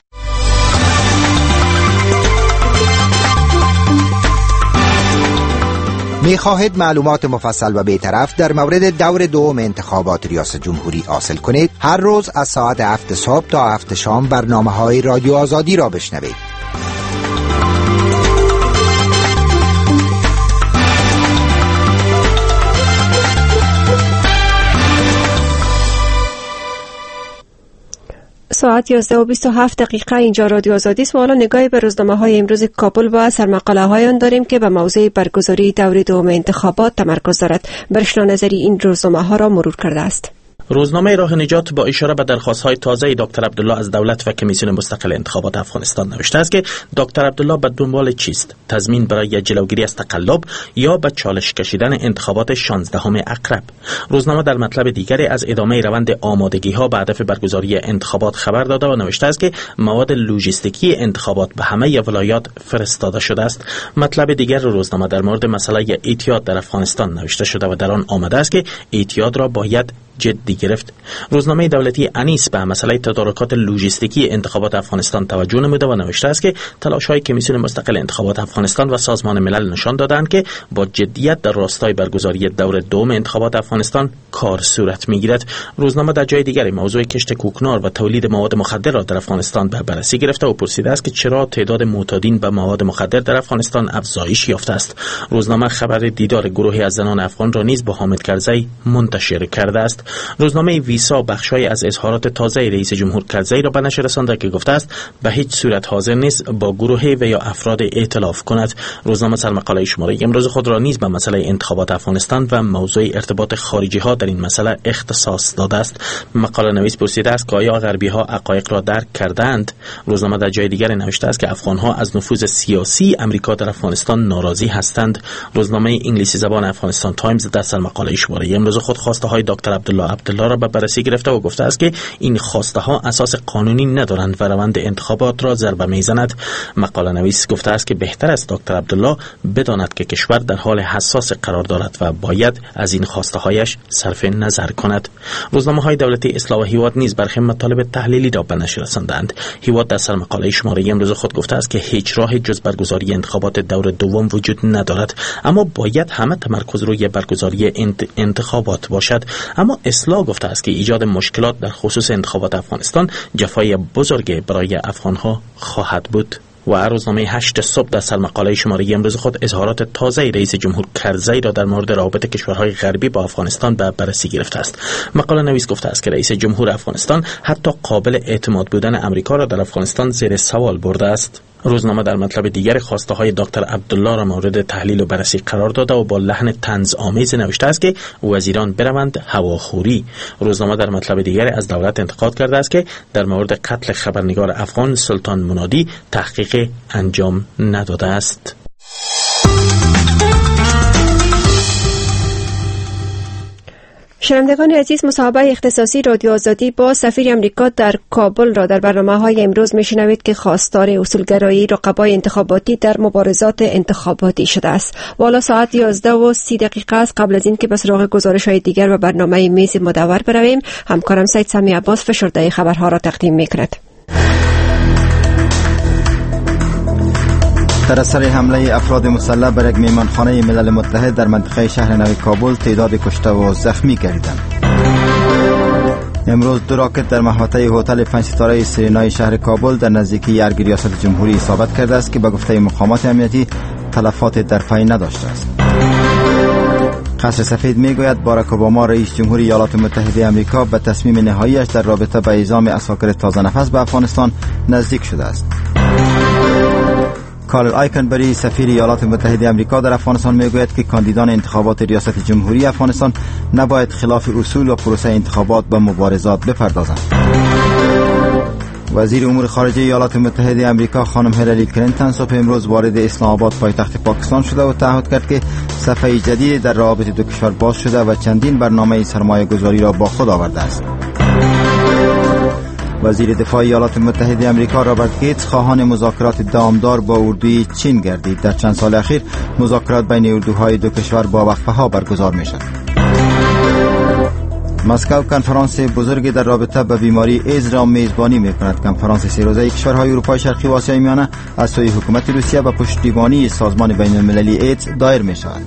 Speaker 16: می‌خواهید معلومات مفصل و بی‌طرف در مورد دور دوم انتخابات ریاست جمهوری حاصل کنید؟ هر روز از ساعت هفت صبح تا هفت شام برنامه‌های رادیو آزادی را بشنوید.
Speaker 2: ساعت یازده و بیست و هفت دقیقه اینجا رادیو آزادی است و حالا نگاهی به روزنامه های امروز کابل و سرمقاله های آن داریم که به موضوع برگزاری دور دوم انتخابات تمرکز دارد. برشنا نظری این روزنامه ها را مرور کرده است.
Speaker 6: روزنامه راه نجات با اشاره به درخواست‌های تازه دکتر عبدالله از دولت و کمیسیون مستقل انتخابات افغانستان نوشته است که دکتر عبدالله به دنبال چیست؟ تضمین برای جلوگیری از تقلب یا به چالش کشیدن انتخابات شانزدهم اقرب؟ روزنامه در مطلب دیگری از ادامه روند آمادگی‌ها به هدف برگزاری انتخابات خبر داده و نوشته است که مواد لوجستیکی انتخابات به همه ولایات فرستاده شده است. مطلب دیگر روزنامه در مورد مسئله اعتیاد در افغانستان نوشته شده و در آن آمده است که اعتیاد را باید جدی گرفت. روزنامه دولتی انیس به مسئله تدارکات لوجستیکی انتخابات افغانستان توجه نموده و نوشته است که تلاش‌های کمیسیون مستقل انتخابات افغانستان و سازمان ملل نشان دادند که با جدیت در راستای برگزاری دور دوم انتخابات افغانستان کار صورت می‌گیرد. روزنامه در جای دیگری موضوع کشت کوکنار و تولید مواد مخدر را در افغانستان به بررسی گرفته و پرسیده است که چرا تعداد معتادین به مواد مخدر در افغانستان افزایش یافته است. روزنامه خبر دیدار گروهی از زنان افغان را نیز با حامد کرزی منتشر کرده است. روزنامه ویسا بخشای از اظهارات تازه رئیس جمهور کرزی را به نشر رسانده که گفته است به هیچ صورت حاضر نیست با گروهی و یا افراد ائتلاف کند. روزنامه سرمقاله شماره امروز خود را نیز به مسئله انتخابات افغانستان و موضوع ارتباط خارجی ها در این مسئله اختصاص داده است. مقاله نویس پرسیده است که آیا غربی ها حقایق را درک کردند؟ روزنامه در جای دیگر نوشته است که افغان ها از نفوذ سیاسی امریکا در افغانستان ناراضی هستند. روزنامه انگلیسی زبان افغانستان تایمز در سرمقاله شماره امروز خود خواسته های دکتر عبدالله عبدالله را به بررسی گرفته و گفته است که این خواسته ها اساس قانونی ندارند و روند انتخابات را ضربه میزند. مقاله نویس گفته است که بهتر است دکتر عبدالله بداند که کشور در حال حساس قرار دارد و باید از این خواسته هایش صرف نظر کند. روزنامه های دولتی اصلاح و هیواد نیز برخی مطالب تحلیلی را به نشر رساندند. هیواد در سرمقاله شماره امروز خود گفته است که هیچ راه جز برگزاری انتخابات دور دوم وجود ندارد، اما باید همه تمرکز روی برگزاری انت انتخابات باشد. اما اصلاح گفته است که ایجاد مشکلات در خصوص انتخابات افغانستان جفای بزرگی برای افغانها خواهد بود. و روزنامه هشت صبح در سرمقاله شماره امروز خود اظهارات تازه رئیس جمهور کرزی را در مورد روابط کشورهای غربی با افغانستان به بررسی گرفته است. مقاله نویس گفته است که رئیس جمهور افغانستان حتی قابل اعتماد بودن امریکا را در افغانستان زیر سوال برده است. روزنامه در مطلب دیگر خواسته های دکتر عبدالله را مورد تحلیل و بررسی قرار داده و با لحن طنزآمیز نوشته است که وزیران بروند هواخوری. روزنامه در مطلب دیگر از دولت انتقاد کرده است که در مورد قتل خبرنگار افغان سلطان منادی تحقیق انجام نداده است.
Speaker 2: شنوندگان عزیز، مصاحبه اختصاصی رادیو آزادی با سفیر امریکا در کابل را در برنامه‌های امروز میشنوید که خواستار اصولگرایی رقبای انتخاباتی در مبارزات انتخاباتی شده است. والا ساعت یازده و سی دقیقه است. قبل از این که به سراغ گزارش‌های دیگر و برنامه میز مدور برویم، همکارم سید سمی عباس فشرده خبرها را تقدیم می‌کند.
Speaker 4: در اثر حمله افراد مسلح بر یک میهمانخانه ملل متحد در منطقه شهر نو کابل تعداد کشته و زخمی گردیدند. امروز دو راکت در محوطه هتل پنج ستاره سرینای شهر کابل در نزدیکی یرگ ریاست جمهوری اصابت کرده است که به گفته مقامات امنیتی تلفات در پی نداشته است. قصر سفید میگوید باراک اوباما رئیس جمهوری ایالات متحده آمریکا به تصمیم نهاییش در رابطه با اعزام عساکر تازه نفس به افغانستان نزدیک شده است. کارل آیکنبری سفیر ایالات متحده آمریکا در افغانستان میگوید که کاندیدان انتخابات ریاست جمهوری افغانستان نباید خلاف اصول و پروسه انتخابات به مبارزات بپردازند. وزیر امور خارجه ایالات متحده آمریکا خانم هیلاری کلینتون صبح امروز وارد اسلام آباد پایتخت پاکستان شده و تعهد کرد که صفحه جدید در روابط دو کشور باز شده و چندین برنامه سرمایه گذاری را با خود آورده است. وزیر دفاع ایالات متحده آمریکا رابرت گیتس خواهان مذاکرات دامدار با اردوی چین گردید. در چند سال اخیر مذاکرات بین اردوهای دو کشور با وقفه ها برگزار می شد. مسکو کنفرانس بزرگی در رابطه با بیماری ایدز را میزبانی می کند. کنفرانس سه روزه کشورهای اروپای شرقی و آسیای میانه از سوی حکومت روسیه و پشتیبانی سازمان بین المللی ایدز دایر می شود.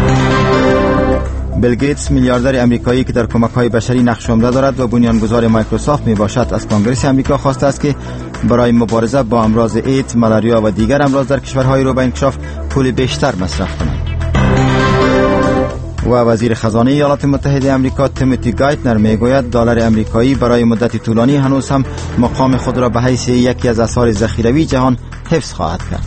Speaker 4: بیل گیتس میلیاردر امریکایی که در کمک‌های بشری نقش عمده دارد و بنیانگذار مایکروسافت میباشد از کنگره امریکا خواسته است که برای مبارزه با امراض ایدز، ملاریا و دیگر امراض در کشورهای رو به انکشاف پول بیشتر مصرف کنند. و وزیر خزانه ایالات متحده آمریکا تیموتی گایتنر میگوید دلار امریکایی برای مدت طولانی هنوز هم مقام خود را به حیث یکی از اسعار ذخیروی جهان حفظ خواهد کرد.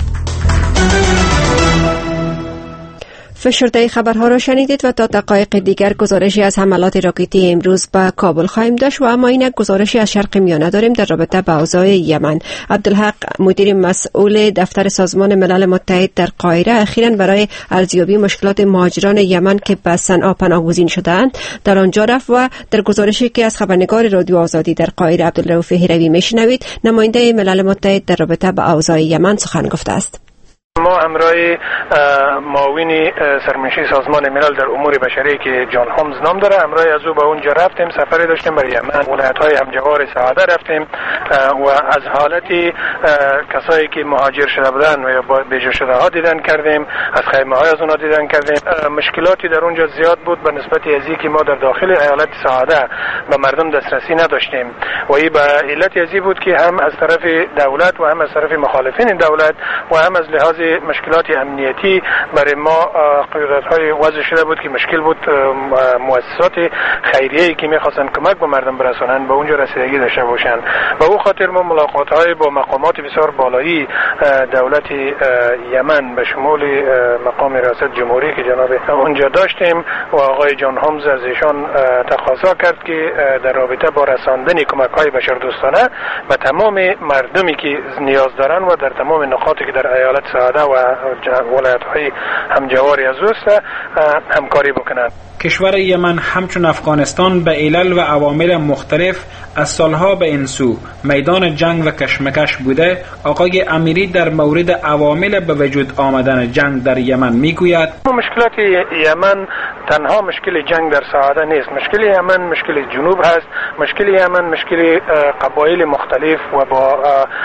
Speaker 2: فشرده خبرها را شنیدید و تا دقایق دیگر گزارشی از حملات راکتی امروز به کابل خواهیم داشت و اما اینک گزارشی از شرق میانه داریم در رابطه با اوضاع یمن. عبدالحق مدیر مسئول دفتر سازمان ملل متحد در قاهره اخیراً برای ارزیابی مشکلات مهاجران یمن که به صنعا پناهگزین شده‌اند در آنجا رفت و در گزارشی که از خبرنگار رادیو آزادی در قاهره عبدالرؤوف هیروی میشنوید نماینده ملل متحد در رابطه با اوضاع یمن سخن گفته است.
Speaker 17: ما همراه معاون سرمنشی سازمان ملل در امور بشری که جان هومز نام داره همراه از او به اونجا رفتیم، سفری داشتیم برای یمن، ولایت‌های همجوار سعاده رفتیم و از حالت کسایی که مهاجر شده بودن و یا بیجا شده ها دیدن کردیم، از خیمه های از اونها دیدن کردیم. مشکلاتی در اونجا زیاد بود به نسبت از اینکه ما در داخل ایالت سعاده به مردم دسترسی نداشتیم و این به علت ازی بود که هم از طرف دولت و هم از طرف مخالفین دولت و هم از لحاظ مشکلات امنیتی برای ما قیودهای وضع شده بود که مشکل بود مؤسسات خیریه‌ای که می‌خواستن کمک به مردم برسونن به اونجا رسیدگی داشته باشن. به او خاطر ما ملاقات‌های با مقامات بسیار بالایی دولت یمن به شمول مقام ریاست جمهوری که جناب اونجا داشتیم و آقای جان هومز از ایشان تقاضا کرد که در رابطه با رساندن کمک‌های بشردوستانه به تمام مردمی که نیاز دارن و در تمام نقاطی که در ایالت سعاده و ولایت‌های همجواری از اوست همکاری بکنند.
Speaker 18: کشور یمن همچون افغانستان به علل و عوامل مختلف از سالها به این سو میدان جنگ و کشمکش بوده. آقای امیری در مورد عوامل به وجود آمدن جنگ در یمن میگوید
Speaker 17: مشکلات یمن تنها مشکل جنگ در سعاده نیست. مشکل یمن مشکل جنوب هست. مشکل یمن مشکل قبایل مختلف و با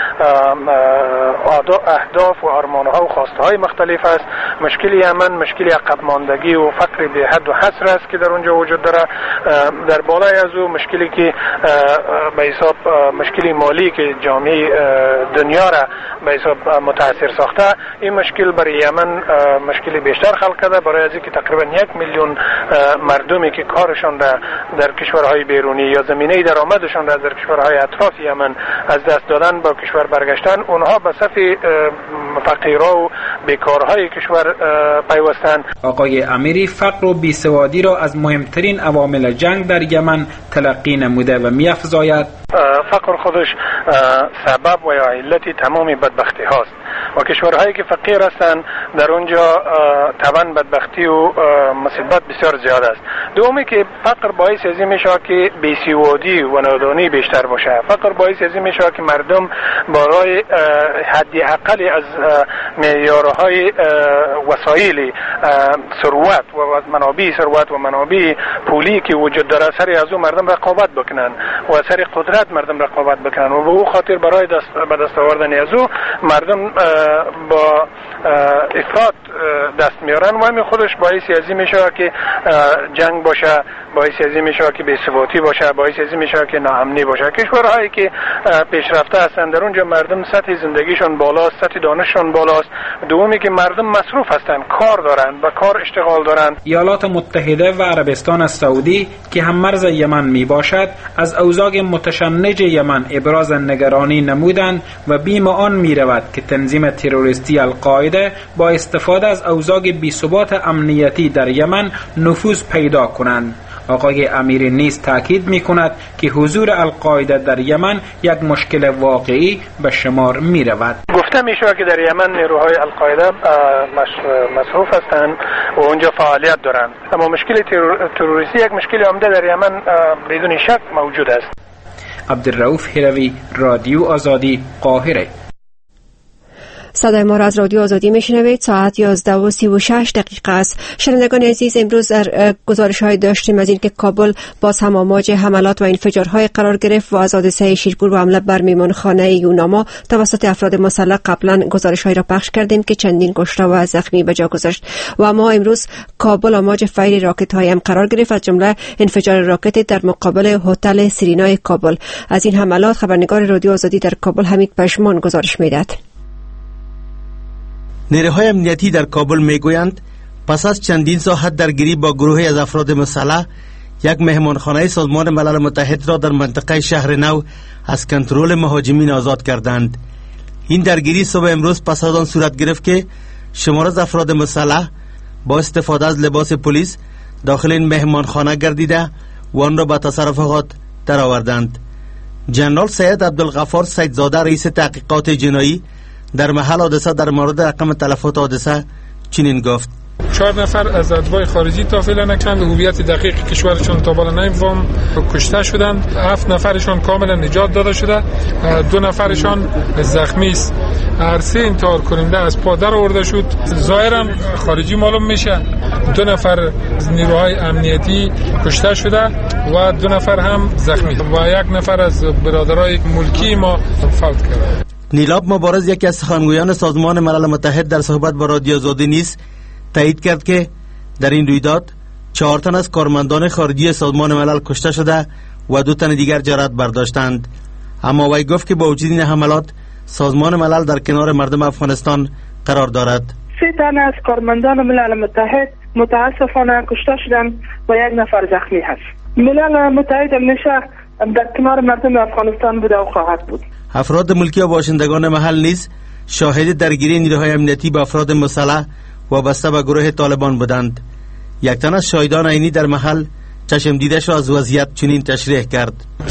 Speaker 17: اهداف و آرمان‌ها و خواسته‌های مختلف است. مشکل یمن مشکل عقب ماندگی و فقر به حد و حصر است که در اونجا وجود داره. در بالای از او مشکلی که به حساب مشکلی مالی که جامعه دنیا را به حساب متاثر ساخته، این مشکل برای یمن مشکلی بیشتر خلق کرده، برای از اینکه تقریبا یک میلیون مردمی که کارشان را در کشورهای بیرونی یا زمینه درآمدشان را در کشورهای اطراف یمن از دست دادن با کشور برگشتن، اونها به صف فقیرها و بیکارهای کشور پیوستند.
Speaker 18: آقای امیری فقر و بیسوادی را از مهمترین عوامل جنگ در یمن تلقی نموده و می‌افزاید
Speaker 17: فقر خودش سبب و یا علت تمام بدبختی هاست و کشورهایی که فقیر هستند در اونجا طبعا بدبختی و مصیبت بسیار زیاد است. دومی که فقر باعث از این میشه که بیسوادی و نادانی بیشتر باشه. فقر باعث از این میشه که مردم برای حدی اقلی از معیارهای وسایل ثروت و منابع ثروت و منابع پولی که وجود داره سر از اون مردم رقابت بکنن و سر قدرت مردم رقابت بکنن و به او خاطر برای دست به دست آوردن از او مردم با افراط دست میارن و همین خودش باعث از این میشه که جنگ باشه، باعث از این میشه که بی‌ثباتی باشه، باعث از این میشه که ناامنی باشه. کشورهایی که پیشرفته هستند در اونجا مردم سطح زندگیشون بالاست، سطح دانششون بالاست. دومی که مردم مصروف هستند، کار دارن و کار اشتغال دارن.
Speaker 18: ایالات متحده و عربستان سعودی که هم مرز یمن می باشد از اوضاع متشنج یمن ابراز نگرانی نمودند و بیم آن می رود که تنظیم تروریستی القاعده با استفاده از اوضاع بی‌ثبات امنیتی در یمن نفوذ پیدا کنند. آقای امیری نیز تاکید می کند که حضور القاعده در یمن یک مشکل واقعی به شمار می رود.
Speaker 17: گفته می شود که در یمن نیروهای القاعده مصروف هستند و اونجا فعالیت دارند، اما مشکل تروریستی یک مشکل عمده در یمن بدون شک موجود است.
Speaker 18: عبدالرؤوف هروی، رادیو آزادی، قاهره.
Speaker 2: صدای ما را از رادیو آزادی میشنوید. ساعت یازده و سی و شش دقیقه است. شنوندگان عزیز، امروز در گزارش های داشتیم از اینکه کابل باز هم آماج حملات و انفجارهای قرار گرفت و از حادثه شیرپور و حمله بر میمانخانه یوناما توسط افراد مسلح قبلا گزارش های را پخش کردیم که چندین کشته و زخمی به جا گذاشت و ما امروز کابل آماج فیر راکت های هم قرار گرفت، از جمله انفجار راکت در مقابل هتل سرینای کابل. از این حملات خبرنگار رادیو آزادی در کابل حمید پشمان گزارش میدهد.
Speaker 12: نیروهای امنیتی در کابل میگویند پس از چندین ساعت درگیری با گروهی از افراد مسلح یک مهمانخانه سازمان ملل متحد را در منطقه شهر نو از کنترل مهاجمین آزاد کردند. این درگیری صبح امروز پس از آن صورت گرفت که شمار از افراد مسلح با استفاده از لباس پلیس داخل این مهمانخانه گردیده و آن را به تصرف خود درآوردند. جنرال سید عبدالغفار سیدزاده رئیس تحقیقات جنایی در محل حادثه در مورد رقم تلفات حادثه چنین گفت:
Speaker 19: چهار نفر از ادوای خارجی تا فعلا نکند هویت دقیق کشورشون تا بالا نمی‌فهم کشته شدند. هفت نفرشون کاملا نجات داده شده، دو نفرشون زخمی است. هر سه انتحار کننده از پا در آورده شد. ظاهرا خارجی معلوم میشه. دو نفر از نیروهای امنیتی کشته شده و دو نفر هم زخمی و یک نفر از برادرای ملکی ما فوت کرده.
Speaker 12: نیلاب مبارز، یکی از سخنگویان سازمان ملل متحد، در صحبت با رادیو آزادی نیز تایید کرد که در این رویداد چهار تن از کارمندان خارجی سازمان ملل کشته شده و دو تن دیگر جراحت برداشتند. اما وی گفت که با وجود این حملات سازمان ملل در کنار مردم افغانستان قرار دارد.
Speaker 20: سه تن از کارمندان ملل متحد متاسفانه کشته شدند و یک نفر زخمی هست. ملل متحد همیشه در کنار مردم افغانستان بوده و خواهد بود.
Speaker 12: افراد ملکی و باشندگان محل نیز شاهد درگیری نیروهای امنیتی با افراد مسلح وابسته به گروه طالبان بودند. یک تن از شاهدان عینی در محل چشم دیدش را از وضعیت چنین تشریح کرد: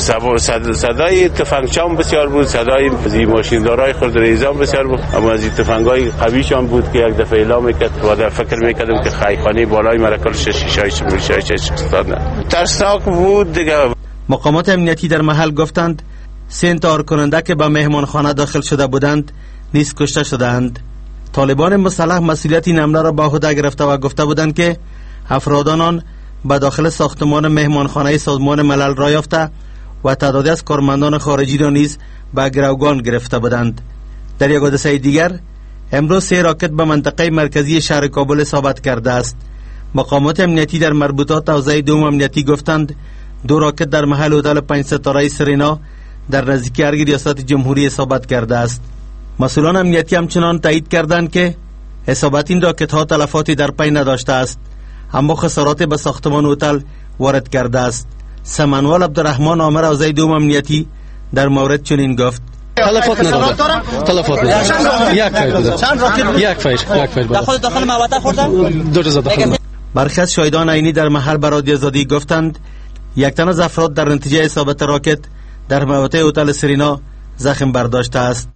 Speaker 21: صدای تفنگچام بسیار بود، صدای ماشیندارای خرد ریزان بسیار بود، اما از تفنگای قویشان بود که یک دفعه اعلام میکرد و در فکر میکردم که خیخانه بالای مرکل شیشای شیشای شکستند. ترسناک بود دیگه.
Speaker 12: مقامات امنیتی در محل گفتند سه انتحار کننده که به مهمانخانه داخل شده بودند نیز کشته شدند. طالبان مسلح مسئولیت این حمله را به عهده گرفته و گفته بودند که افرادان آن به داخل ساختمان مهمانخانه سازمان ملل را یافته و تعدادی از کارمندان خارجی را نیز به گروگان گرفته بودند. در یک حادثه دیگر امروز سه راکت به منطقه مرکزی شهر کابل اصابت کرده است. مقامات امنیتی در مربوطات حوزه دوم امنیتی گفتند دو راکت در محل هتل پنج ستاره سرینا در نزدیکی ارگ ریاست جمهوری اصابت کرده است. مسئولان امنیتی همچنان تایید کردند که اصابت این راکت ها تلفاتی در پی نداشته است، اما خسارات به ساختمان هتل وارد کرده است. سمنوال عبدالرحمن آمر حوزه دوم امنیتی در مورد چنین گفت:
Speaker 1: تلفات نداره. تلفات نداره. یک فایر بوده. چند راکت؟ یک فایر. یک فایر بوده. داخل داخل محوطه خورده؟ دو جزء داخل.
Speaker 12: برخی از شاهدان عینی در محل به رادیو آزادی گفتند یک تن از افراد در نتیجه اصابت راکت در محوطه هتل سرینا زخم برداشته است.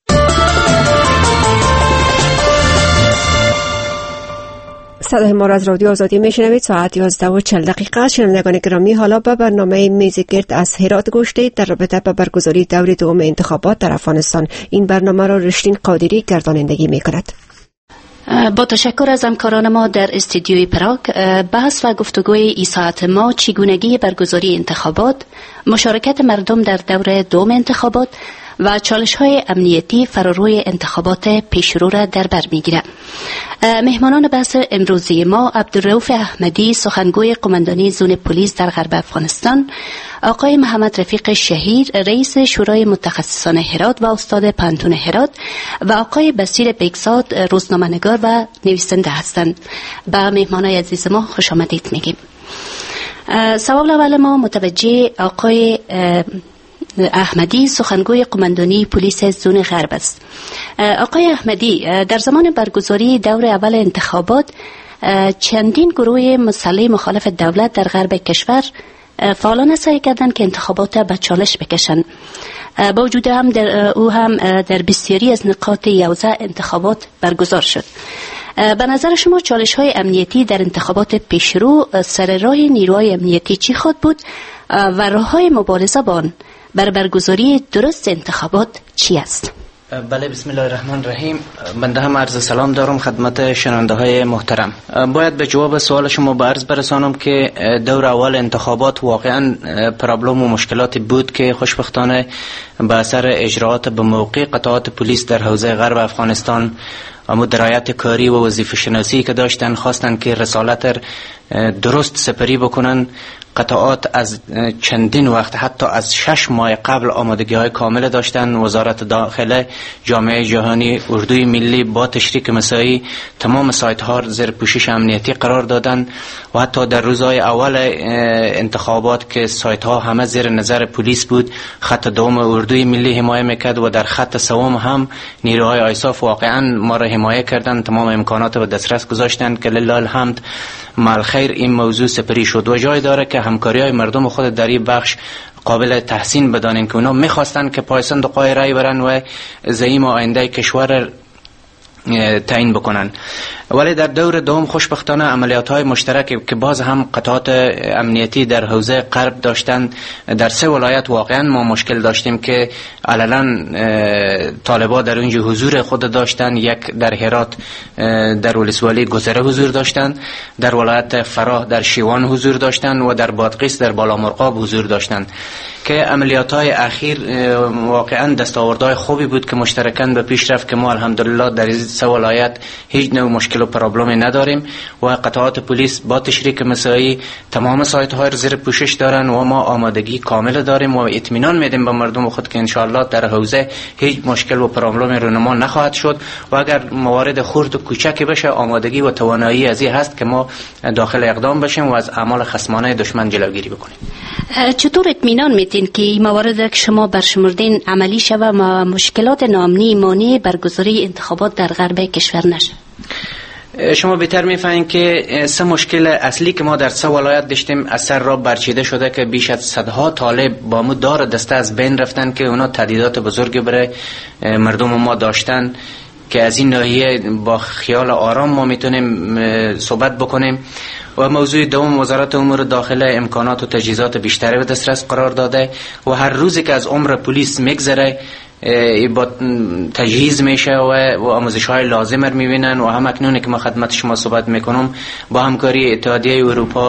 Speaker 2: صدای ما را از رادیو آزادی میشنوید. ساعت یازده و چهل دقیقه. شنوندگان گرامی، حالا به برنامه میزگرد از هرات گوش دهید در رابطه با برگزاری دور دوم انتخابات در افغانستان. این برنامه را رشتین قادری گردانندگی میکند.
Speaker 22: با تشکر از همکاران ما در استودیوی پراگ، بحث و گفتگوی این ساعت ما چگونگی برگزاری انتخابات، مشارکت مردم در دور دوم انتخابات و چالش های امنیتی فراروی انتخابات پیشرو را در بر میگیرد. مهمانان بحث امروزی ما عبدالرؤوف احمدی، سخنگوی قماندانی زون پلیس در غرب افغانستان، آقای محمد رفیق شهیر، رئیس شورای متخصصان هرات و استاد پانتون هرات، و آقای بصیر بیگزاد، روزنامه‌نگار و نویسنده هستند. به مهمانای عزیز ما خوش آمدید میگیم. سوال اول ما متوجه آقای احمدی، سخنگوی قماندانی پلیس زون غرب است. آقای احمدی، در زمان برگزاری دور اول انتخابات چندین گروه مسلح مخالف دولت در غرب کشور فعالان سعی کردند که انتخابات به چالش بکشند. با وجود هم در او هم در بسیاری از نقاط یوزه انتخابات برگزار شد. به نظر شما چالش های امنیتی در انتخابات پیشرو سر راه نیروهای امنیتی چی خود بود و راه های مبارزه با آن بر برگزاری درست انتخابات چی است؟
Speaker 23: بله، بسم الله الرحمن الرحیم. بنده هم عرض سلام دارم خدمت شنونده های محترم. باید به جواب سوال شما به عرض برسانم که دور اول انتخابات واقعا پرابلم و مشکلاتی بود که خوشبختانه به اثر اجراات به موقع قطعات پلیس در حوزه غرب افغانستان، اما درایت کاری و وظیفه شناسی که داشتن، خواستن که رسالت درست سپری بکنن. قطعات از چندین وقت، حتی از شش ماه قبل آمادگی های کامل داشتن. وزارت داخله، جامعه جهانی، اردوی ملی با تشریک مساعی تمام سایت ها زیر پوشش امنیتی قرار دادن و حتی در روزهای اول انتخابات که سایت ها همه زیر نظر پلیس بود، خط دوم اردوی ملی حمایه میکرد و در خط سوم هم نیروهای آیساف واقعا ما را حمایه کردن، تمام امکانات به دسترس گذاشتن که لله الحمد مال خیر این موضوع سپری شد. و جای داره که همکاری های مردم خود در این بخش قابل تحسین بدانیم که اونا میخواستن که پای صندوق رای برن و زعیم آینده کشور تعیین بکنن. ولی در دور دوم خوشبختانه عملیات های مشترک که باز هم قطعات امنیتی در حوزه غرب داشتن، در سه ولایت واقعا ما مشکل داشتیم که علنا طالبا در اونجا حضور خود داشتن. یک در هرات در ولسوالی گذره حضور داشتن، در ولایت فراه در شیوان حضور داشتن و در بادغیس در بالامرغاب حضور داشتن که عملیات های اخیر واقعا دستاوردهای خوبی بود که مشترکاً به پیش رفت که ما الحمدلله در این سه ولایت هیچ نوع مشکل و پرابلمی نداریم و قطعات پلیس با تشریک مساعی تمام سایت ها را زیر پوشش دارن و ما آمادگی کامل داریم و اطمینان میدیم به مردم خود که انشاءالله در حوزه هیچ مشکل و پرابلمی رونما نخواهد شد و اگر موارد خرد و کوچکی بشه آمادگی و توانایی از این هست که ما داخل اقدام بشیم و از اعمال خصمانه دشمن جلوگیری بکنیم.
Speaker 22: چطور اطمینان میدین که این موارد که شما برشمردین عملی شود و مشکلات نامنی مانع برگزاری انتخابات در غرب کشور نشه؟
Speaker 23: شما بهتر میفهمید که سه مشکل اصلی که ما در سه ولایت داشتیم از سر را برچیده شده که بیش از صدها طالب با مو دار دسته از بین رفتن که اونا تهدیدات بزرگی برای مردم ما داشتن که از این ناحیه با خیال آرام ما میتونیم صحبت بکنیم. و موضوع دوم، وزارت امور داخله امکانات و تجهیزات بیشتری به دسترس قرار داده و هر روزی که از عمر پلیس میگذره با تجهیز میشه و آموزش های لازم رو میبینن و هم اکنون که ما خدمت شما صحبت میکنم با همکاری اتحادیه اروپا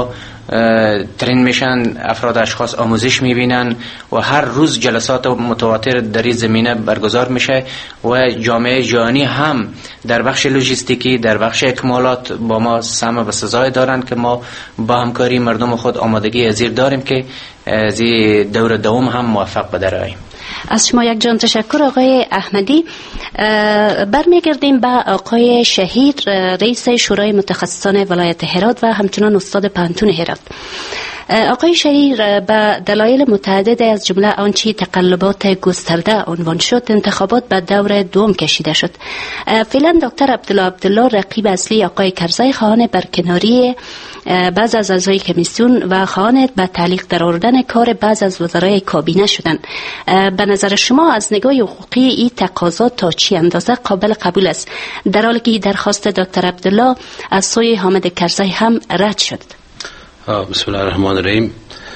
Speaker 23: ترین میشن، افراد اشخاص آموزش میبینن و هر روز جلسات متواتر در این زمینه برگزار میشه و جامعه جهانی هم در بخش لوجستیکی، در بخش اکمالات با ما سهم و سزای دارن که ما با همکاری مردم خود آمادگی ازیر داریم که از دور دوم هم موفق به درآییم.
Speaker 22: از شما یک جان تشکر آقای احمدی. برمیگردیم به آقای شهید، رئیس شورای متخصصان ولایت هرات و همچنان استاد پانتون هرات. آقای شهید، به دلایل متعدد از جمله آنچه تقلبات گسترده عنوان شد، انتخابات به دور دوم کشیده شد. فعلا دکتر عبدالله عبدالله رقیب اصلی آقای کرزی خواهان برکناری بعض از اعضای کمیسیون و خواهان به تعلیق در آوردن کار بعض از وزرای کابینه شدند. به نظر شما از نگاه حقوقی این تقاضا تا چی اندازه قابل قبول است، در حالی که درخواست دکتر عبدالله از سوی حامد کرزی هم رد شد؟
Speaker 5: بسم الله الرحمن الرحیم.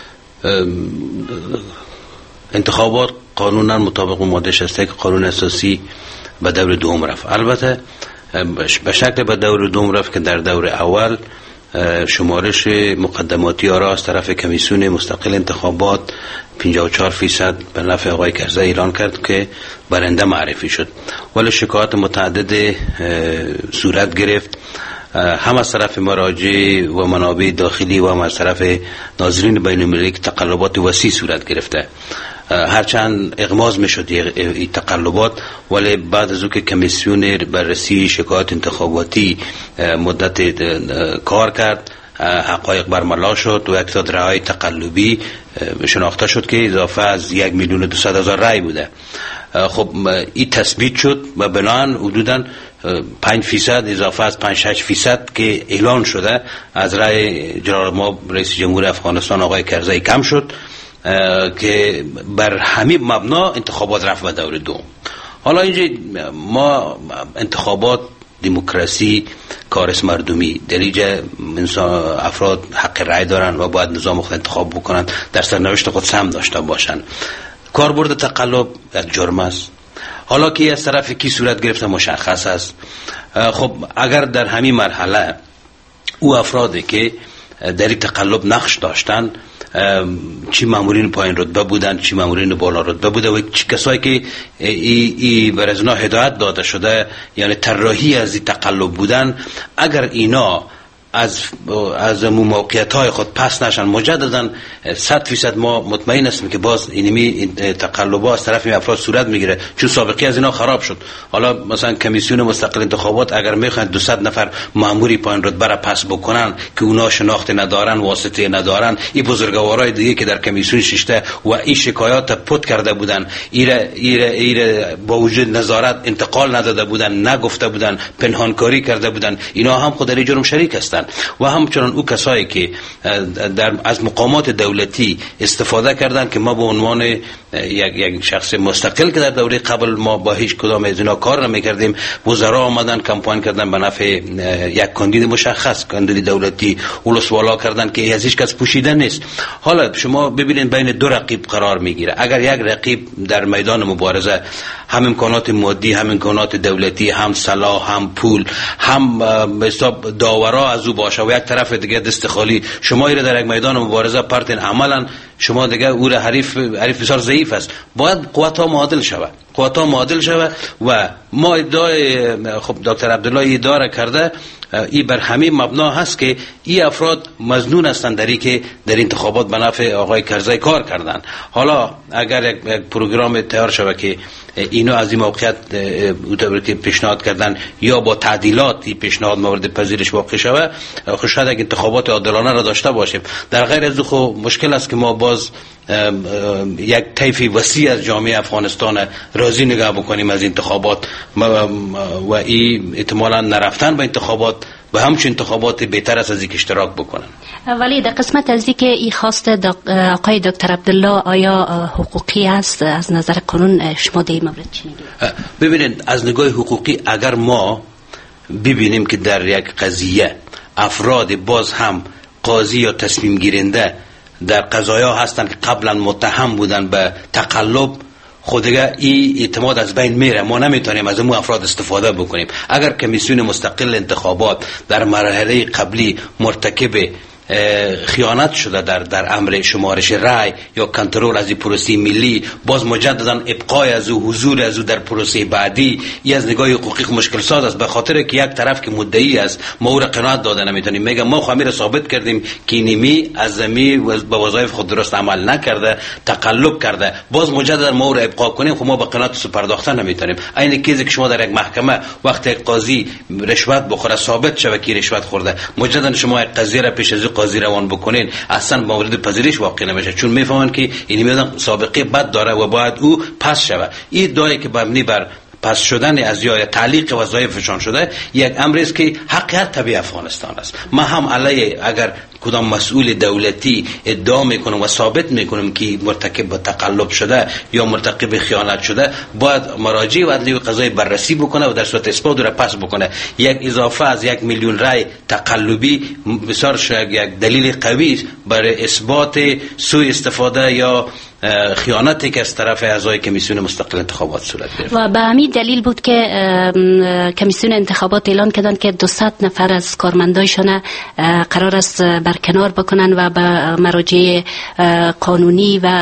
Speaker 5: انتخابات قانونا مطابق ماده شصت یک قانون اساسی به دور دوم رفت. البته به شکل به دور دوم رفت که در دور اول شمارش مقدماتی آرا از طرف کمیسیون مستقل انتخابات پنجاه و چهار فیصد به نفع آقای کرزی اعلان کرد که برنده معرفی شد، ولی شکایات متعدد صورت گرفت، هم از طرف مراجع و منابع داخلی و هم از طرف ناظرین بین المللی که تقلبات وسیع صورت گرفته. هرچند اغماض می شد این تقلبات، ولی بعد از او که کمیسیون بررسی شکایات انتخاباتی مدت کار کرد، حقایق برملا شد و یک تعداد رأی‌های تقلبی شناخته شد که اضافه از یک میلیون و دویست هزار رأی بوده. خب این تثبیت شد و بنابراین حدوداً پنج فیصد اضافه از پنج شش فیصد که اعلان شده از رأی جناب ما رئیس جمهور افغانستان آقای کرزی کم شد که بر همین مبنا انتخابات رفت به دور دوم. حالا اینجا ما انتخابات دموکراسی کارس مردمی، در اینجا انسان افراد حق رأی دارن و باید نظام خود انتخاب بکنن، در سرنوشت خود سهم داشته باشن. کاربرد تقلب یک جرم است. حالا که از طرف کی صورت گرفته مشخص است. خب اگر در همین مرحله او افرادی که در این تقلب نقش داشتن، چی مامورین پایین رتبه بودن، چی مامورین بالا رتبه بوده و چی کسایی که ای, ای بر از اینا هدایت داده شده، یعنی طراحی از این تقلب بودن، اگر اینا از از موقعیت های خود پس نشن مجددا صد فیصد ما مطمئن هستیم که باز اینمی تقلبات از طرف این افراد صورت میگیره، چون سابقه از اینا خراب شد. حالا مثلا کمیسیون مستقل انتخابات اگر میخواین دویست نفر ماموری پایین رتبه را پس بکنن که اونا شناخت ندارن، واسطه ندارن، این بزرگوارای دیگه که در کمیسیون ششته و این شکایات پت کرده بودن، ایره ایره ایره با وجود نظارت انتقال نداده بودن، نگفته بودن، پنهانکاری کرده بودن، اینا هم خود در جرم شریک هستند. و همچنان او کسایی که در از مقامات دولتی استفاده کردند که ما به عنوان یک یک شخص مستقل که در دوره قبل ما با هیچ کدام از اینا کار نمی‌کردیم، وزرا آمدن کمپاین کردن به نفع یک کاندید مشخص، کاندید دولتی، ولسوالا کردن که از هیچ کس پوشیده نیست. حالا شما ببینید بین دو رقیب قرار میگیره. اگر یک رقیب در میدان مبارزه هم امکانات مادی، هم امکانات دولتی، هم سلاح، هم پول، هم به حساب داورا از او باشه و یک طرف دیگه دست خالی، شما ایره در یک میدان مبارزه پرتین، عملا شما دیگه او را حریف حریف بسیار ضعیف است. باید قوت ها معادل شود، قوت ها معادل شود و ما ادعای خب دکتر عبدالله ادعا کرده، این بر همین مبنا هست که این افراد مظنون هستند در این که در انتخابات به نفع آقای کرزی کار کردند. حالا اگر یک, یک پروگرام تیار شود که اینو از این موقعیت اوتبر که پیشنهاد کردن یا با تعدیلات این پیشنهاد مورد پذیرش واقع شود، خب شاید یک انتخابات عادلانه را داشته باشیم. در غیر از خو مشکل است که ما باز یک طیف وسیع از جامعه افغانستان راضی نگاه بکنیم از انتخابات و این احتمالاً نرفتن به انتخابات و همچون انتخابات بهتر است از اینکه اشتراک بکنن.
Speaker 22: ولی در قسمت از اینکه این خواست آقای دکتر عبدالله آیا حقوقی است از نظر قانون، شما در این مورد چی میگید؟
Speaker 5: ببینید از نگاه حقوقی اگر ما ببینیم که در یک قضیه افراد باز هم قاضی یا تصمیم گیرنده در قضایا هستند که قبلا متهم بودن به تقلب، خودگاه این اعتماد از بین میره. ما نمیتونیم از اون افراد استفاده بکنیم. اگر کمیسیون مستقل انتخابات در مرحله قبلی مرتکب خیانت شده در در امر شمارش رای یا کنترل از این پروسه ملی، باز مجددا ابقای از او، حضور از او در پروسه بعدی، ای از نگاه حقوقی مشکل ساز است، به خاطر که یک طرف که مدعی است ما او را قناعت داده نمیتونیم. میگه ما خو امیر ثابت کردیم که اینمی از می به وظایف خود درست عمل نکرده، تقلب کرده، باز مجددا ما او را ابقا کنیم، خو ما به قناعت سو پرداختن نمیتونیم. این کیزی که شما در یک محکمه وقت یک قاضی رشوت بخوره ثابت شود که رشوت خورده، مجددا شما یک قضیه را پیش از قاضی روان بکنین، اصلا مورد پذیرش واقع نمیشه، چون میفهمن که این میادم سابقه بد داره و باید او پس شود. این دایی که مبنی بر پس شدن از یا تعلیق وظایفشان شده یک امر است که حقیقت طبیعی افغانستان است. ما هم علیه اگر کدام مسئول دولتی ادعا میکنم و ثابت میکنم که مرتکب به تقلب شده یا مرتکب خیانت شده، باید مراجع و عدلیه قضایی بررسی بکنه و در صورت اثبات را پس بکنه. یک اضافه از یک میلیون رای تقلبی بسیار شاید یک دلیل قوی است برای اثبات سوء استفاده یا خیانتی که از طرف اعضای کمیسیون مستقل انتخابات صورت گرفت. و
Speaker 22: به همین دلیل بود که کمیسیون انتخابات اعلان کردن که دویست نفر از کارمندایشان قرار است برکنار بکنن و به مراجع قانونی و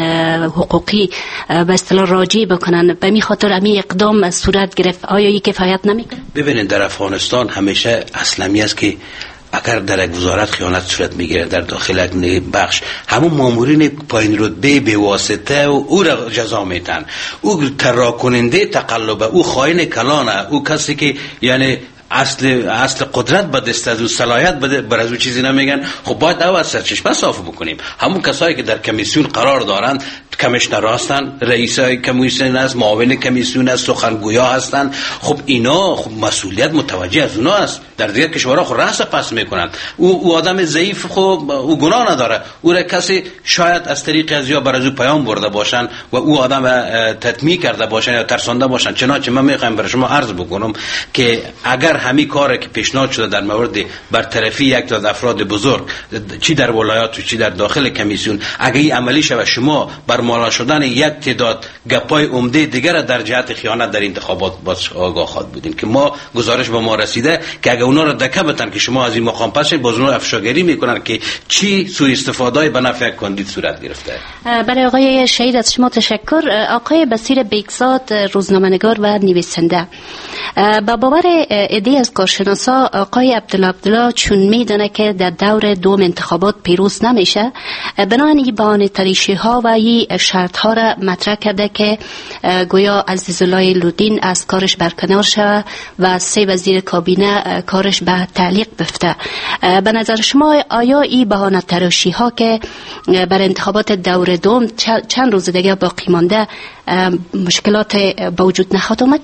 Speaker 22: حقوقی به اصطلاح راجع بکنن. به می خاطر همین اقدام صورت گرفت. آیا این کفایت نمیکنه؟
Speaker 5: ببینید در افغانستان همیشه اصلمی است که اگر در یک وزارت خیانت صورت میگیره در داخل یک بخش، همون مامورین پایین رتبه به واسطه و او را جزا میتن. او ترا کننده تقلب، او خائن کلانه، او کسی که یعنی اصل اصل قدرت به دست از او، صلاحیت بر از او چیزی نمیگن. خب باید او از سرچشمه صاف بکنیم. همون کسایی که در کمیسیون قرار دارند، کمیشنر هستند، رئیسای کمیسیون است، معاون کمیسیون است، سخنگویا هستند، خب اینا خب مسئولیت متوجه از اونا است. در دیگر کشورها خب رأس پس میکنند. او او آدم ضعیف خب او گناه نداره، او را کسی شاید از طریق از یا بر از او پیام برده باشن و او آدم تطمیع کرده باشن یا ترسانده باشن. چنانچه من میخوایم برای شما عرض بکنم که اگر همین کاری که پیشنهاد شده در مورد برطرفی یک تعداد افراد بزرگ، چی در ولایات و چی در داخل کمیسیون، اگر این عملی شود، شما بر مالا شدن یک تعداد گپای عمده دیگر در جهت خیانت در انتخابات باز آگاه خواهد بودیم که ما گزارش به ما رسیده که اگر اونا را دکه بتن که شما از این مقام پس باز اونا افشاگری میکنن که چی سوء استفاده به نفع کاندید صورت گرفته.
Speaker 22: برای آقای شهید از شما تشکر. آقای بصیر بیگزاد، روزنامه‌نگار و نویسنده، با باور عده از کارشناسا آقای عبدالله عبدالله چون میدونه که در دور دوم انتخابات پیروز نمیشه، بنابراین بهانه تریشی ها و این شرط ها را مطرح کرده که گویا عزیزالله لودین از کارش برکنار شود و سه وزیر کابینه کارش به تعلیق بفته. به نظر شما آیا این بهانه تراشی ها که بر انتخابات دور دوم چند روز دیگه باقی مانده مشکلات با وجود نخواهد آمد؟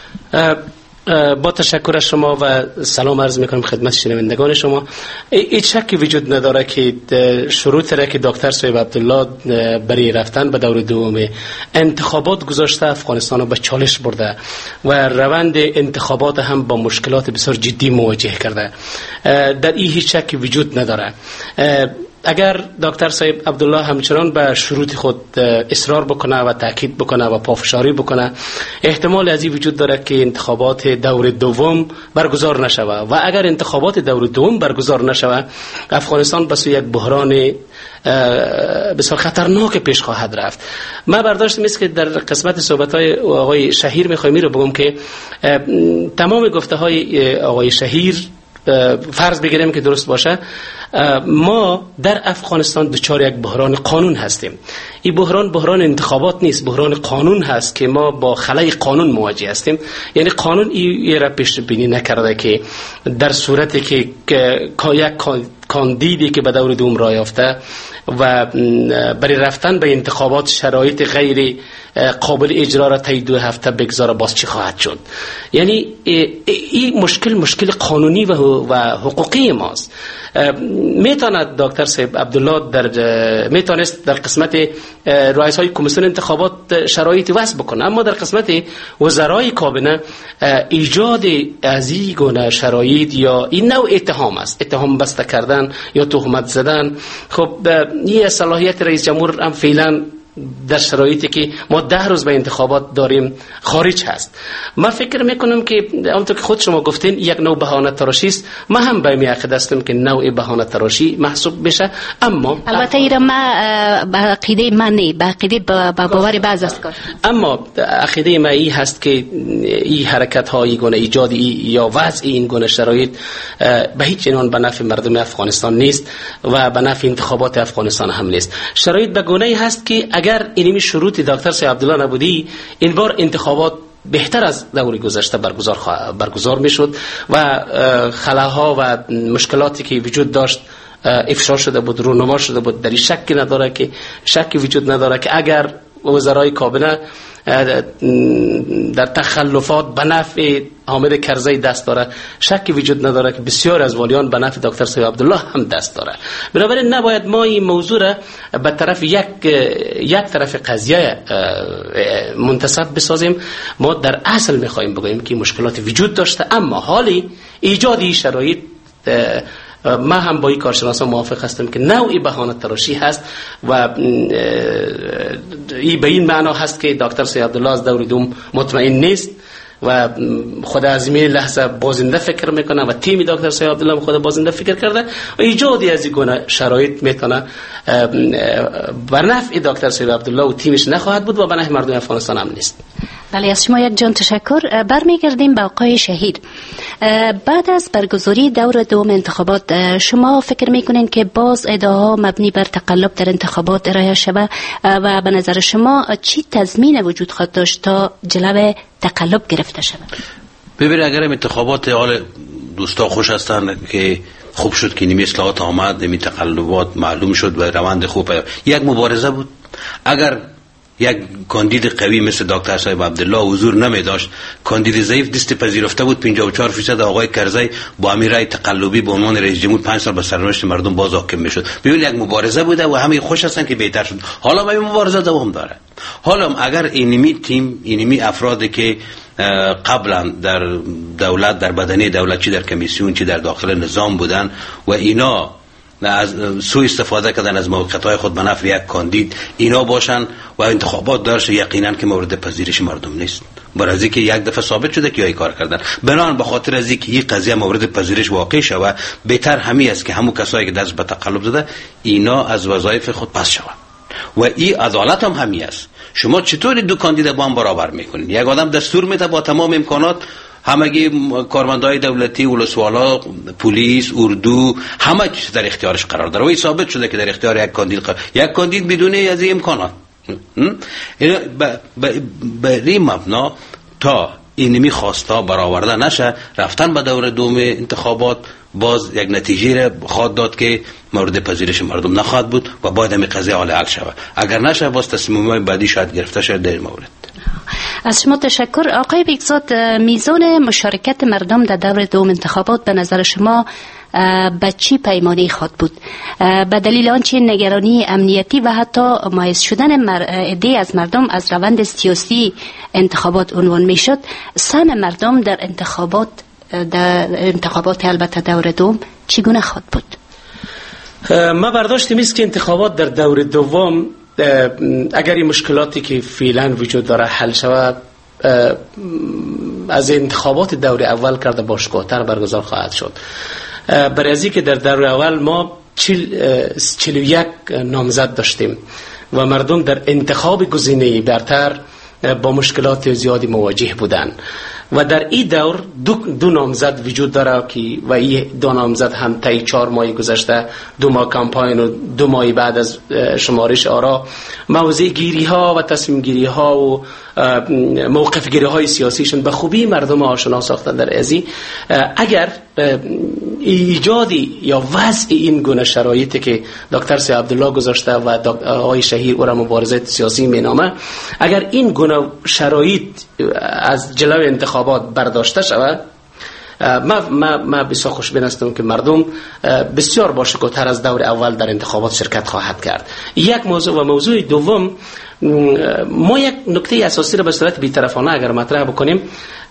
Speaker 7: با تشکر از شما و سلام عرض میکنم خدمت شنوندگان شما. هیچ شکی وجود نداره که شروط را که دکتر صاحب عبدالله برای رفتن به دور دوم انتخابات گذاشته افغانستان رو به چالش برده و روند انتخابات هم با مشکلات بسیار جدی مواجه کرده. در این هیچ شکی وجود نداره. اگر دکتر صاحب عبدالله همچنان به شروط خود اصرار بکنه و تاکید بکنه و پافشاری بکنه، احتمال از این وجود داره که انتخابات دور دوم برگزار نشوه و اگر انتخابات دور دوم برگزار نشوه، افغانستان به سوی یک بحران بسیار خطرناک پیش خواهد رفت. من برداشتم است که در قسمت صحبت‌های آقای شهیر می‌خوایم رو بگم که تمام گفته‌های آقای شهیر فرض بگیریم که درست باشه، ما در افغانستان دچار یک بحران قانون هستیم. این بحران بحران انتخابات نیست، بحران قانون هست که ما با خلای قانون مواجه هستیم. یعنی قانون این را پیش بینی نکرده که در صورتی که یک کاندیدی که به دور دوم راه یافته و برای رفتن به انتخابات شرایط غیر قابل اجرا را طی دو هفته بگذاره، باز چی خواهد شد؟ یعنی این مشکل مشکل قانونی و حقوقی ماست. میتواند دکتر صاحب عبدالله در میتونست در قسمت رئیس های کمیسیون انتخابات شرایطی وضع بکنه، اما در قسمت وزرای کابینه ایجاد از این گونه شرایط یا این نوع اتهام است، اتهام بسته کردن یا تهمت زدن. خب این صلاحیت رئیس جمهور هم فعلا در شرایطی که ما ده روز به انتخابات داریم خارج هست. من فکر میکنم که همونطور که خود شما گفتین یک نوع بهانه تراشی است. ما هم به این عقیده هستم که نوع بهانه تراشی محسوب بشه، اما
Speaker 22: البته ایرا ما به عقیده من نه، به عقیده به باور بعض است.
Speaker 7: اما عقیده ما ای هست که این حرکت های گونه ایجاد ای یا وضع این گونه شرایط به هیچ عنوان به نفع مردم افغانستان نیست و به نفع انتخابات افغانستان هم نیست. شرایط به گونه ای هست که اگر اینمی شروط دکتر سید عبدالله نبودی، این بار انتخابات بهتر از دور گذشته برگزار برگزار میشد و خلاها و مشکلاتی که وجود داشت افشا شده بود، رونما شده بود. در این شکی نداره که شکی وجود نداره که اگر وزرای کابینه در تخلفات به نفع حامد کرزی دست داره، شکی وجود نداره که بسیار از والیان به نفع دکتر سید عبدالله هم دست داره. بنابراین نباید ما این موضوع را به طرف یک یک طرف قضیه منتسب بسازیم. ما در اصل میخوایم بگوییم که مشکلات وجود داشته، اما حالی ایجاد این شرایط ما هم با این کارشناسان موافق هستم که نوعی بهانه تراشی هست و این به این معنا هست که دکتر سید عبدالله از دور دوم مطمئن نیست و خود از این لحظه بازنده فکر میکنه و تیم دکتر سید عبدالله خود بازنده فکر کرده و ایجادی از این گونه شرایط میتونه بر نفع دکتر سید عبدالله و تیمش نخواهد بود و به نفع مردم افغانستان هم نیست.
Speaker 22: بله، از شما یک جان تشکر. برمیگردیم به آقای شهید. بعد از برگزاری دور دوم انتخابات شما فکر میکنین که باز ادعاها مبنی بر تقلب در انتخابات ارائه شود و به نظر شما چی تضمین وجود خواهد داشت تا جلو تقلب گرفته شود؟
Speaker 5: ببینید، اگر انتخابات حال دوستا خوش هستن که خوب شد که نیمی اصلاحات آمد، نیمی تقلبات معلوم شد و روند خوب یک مبارزه بود. اگر یک کاندید قوی مثل دکتر صاحب عبدالله حضور نمی داشت، کاندید ضعیف دست پذیرفته بود، پنجاه و چهار درصد آقای کرزی با امیرای تقلبی به عنوان رئیس جمهور پنج سال به سرنوشت مردم باز حاکم میشد. ببین، یک مبارزه بوده و همه خوش هستن که بهتر شد. حالا ما این مبارزه دوام داره. حالا اگر اینمی تیم، اینمی افرادی که قبلا در دولت، در بدنه دولت، چی در کمیسیون چی در داخل نظام بودن و اینا از سوء استفاده کردن از موقعیت‌های خود به نفع یک کاندید، اینا باشن و انتخابات دارش، یقینا که مورد پذیرش مردم نیست. برای از اینکه یک دفعه ثابت شده که این کار کردن، بنان به خاطر از اینکه این قضیه مورد پذیرش واقع شود، بهتر همی است که همون کسایی که دست به تقلب زده اینا از وظایف خود پس شوند و این عدالت هم همی است. شما چطوری دو کاندید با هم برابر میکنین؟ یک آدم دستور میده با تمام امکانات، همگی کارمندای دولتی، ولسوالا، پلیس، اردو، همه چیز در اختیارش قرار داره و ثابت شده که در اختیار یک کاندید قرار. یک کاندید بدون از این امکانات. به این مبنا تا اینمی خواستا برآورده نشه، رفتن به دور دوم انتخابات باز یک نتیجه خواهد داد که مورد پذیرش مردم نخواهد بود و باید همین قضیه حال حل شود. اگر نشه باز تصمیم‌های بعدی شاید گرفته شود در این مورد.
Speaker 22: از شما تشکر. آقای بیگزاد، میزان مشارکت مردم در دور دوم انتخابات به نظر شما به چی پیمانی خواهد بود؟ به دلیل آنچه نگرانی امنیتی و حتی مایز شدن عده از مردم از روند سیاسی انتخابات عنوان می شد، سهم مردم در انتخابات در انتخابات البته دور دوم چگونه خواهد بود؟
Speaker 7: ما برداشت میست که انتخابات در دور دوم اگر این مشکلاتی که فعلا وجود داره حل شود، از انتخابات دور اول کرده باشگاه‌تر برگزار خواهد شد. برای از اینکه در دور اول ما چهل و یک نامزد داشتیم و مردم در انتخاب گزینه برتر با مشکلات زیادی مواجه بودند و در این دور دو, دو نامزد وجود داره که و این دو نامزد هم طی چهار ماه گذشته، دو ماه کمپاین و دو ماه بعد از شمارش آرا، موضع گیری ها و تصمیم گیری ها و موقف گیری های سیاسیشون به خوبی مردم آشنا ساختن. در ازی اگر ایجادی یا وضع این گونه شرایطی که دکتر سید عبدالله گذاشته و آقای شهیر او را مبارزه سیاسی مینامه، اگر این گونه شرایط از جلو انتخابات برداشته شود، ما ما ما بسیار خوشبین هستم که مردم بسیار باشکوه‌تر از دور اول در انتخابات شرکت خواهد کرد. یک موضوع و موضوع دوم، ما یک نکته اساسی را به صورت بی‌طرفانه اگر مطرح بکنیم،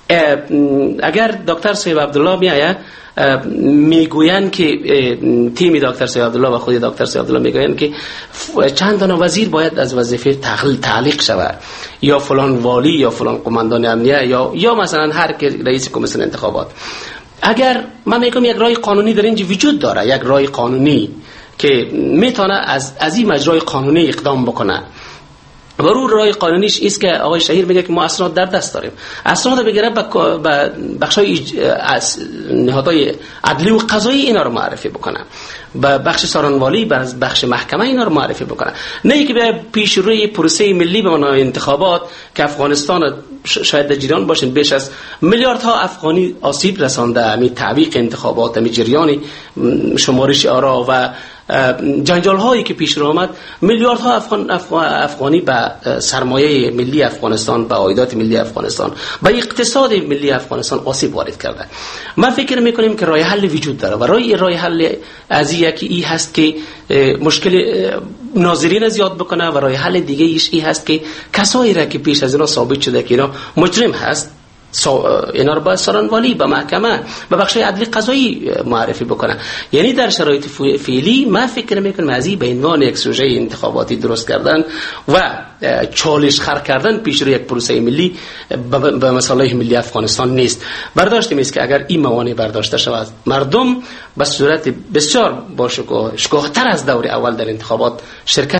Speaker 7: اگر دکتر صاحب عبدالله میآید میگویند که تیم دکتر صاحب عبدالله و خود دکتر صاحب عبدالله میگویند که چند تا وزیر باید از وظیفه تعلیق شود، یا فلان والی یا فلان قماندان امنیه یا یا مثلا هر که رئیس کمیسیون انتخابات. اگر من میگم یک راه قانونی در اینجا وجود داره، یک راه قانونی که میتونه از از این مجرای قانونی اقدام بکنه و رو راه قانونیش است که آقای شهیر میگه که ما اسناد در دست داریم، اسناد بگیره به بخشای نهادهای عدلی و قضایی اینا رو معرفی بکنه، به بخش سارنوالی، به بخش محکمه اینا رو معرفی بکنه، نه اینکه به پیش روی پروسه ملی به معنای انتخابات که افغانستان شاید در جریان باشین بیش از میلیاردها افغانی آسیب رسانده، می تعویق انتخابات، می جریان شمارش آرا و جنجال هایی که پیش رو آمد، میلیاردها افغان افغانی به سرمایه ملی افغانستان، به عایدات ملی افغانستان، به اقتصاد ملی افغانستان آسیب وارد کرده. ما فکر میکنیم که راه حل وجود داره و راه راه حل از یکی ای هست که مشکل ناظرین زیاد بکنه و راه حل دیگه ایش ای هست که کسایی را که پیش از اینا ثابت شده که اینا مجرم هست اینا رو باید سارنوالی به محکمه به بخش عدلی قضایی معرفی بکنه. یعنی در شرایط فعلی ما فکر میکنم از این به عنوان یک سوژه انتخاباتی درست کردن و چالش خر کردن پیش روی یک پروسه ملی به مصالح ملی افغانستان نیست. برداشت میست که اگر این موانع برداشته شود، مردم به صورت بسیار با شکوه شکوه‌تر از دور اول در انتخابات شرکت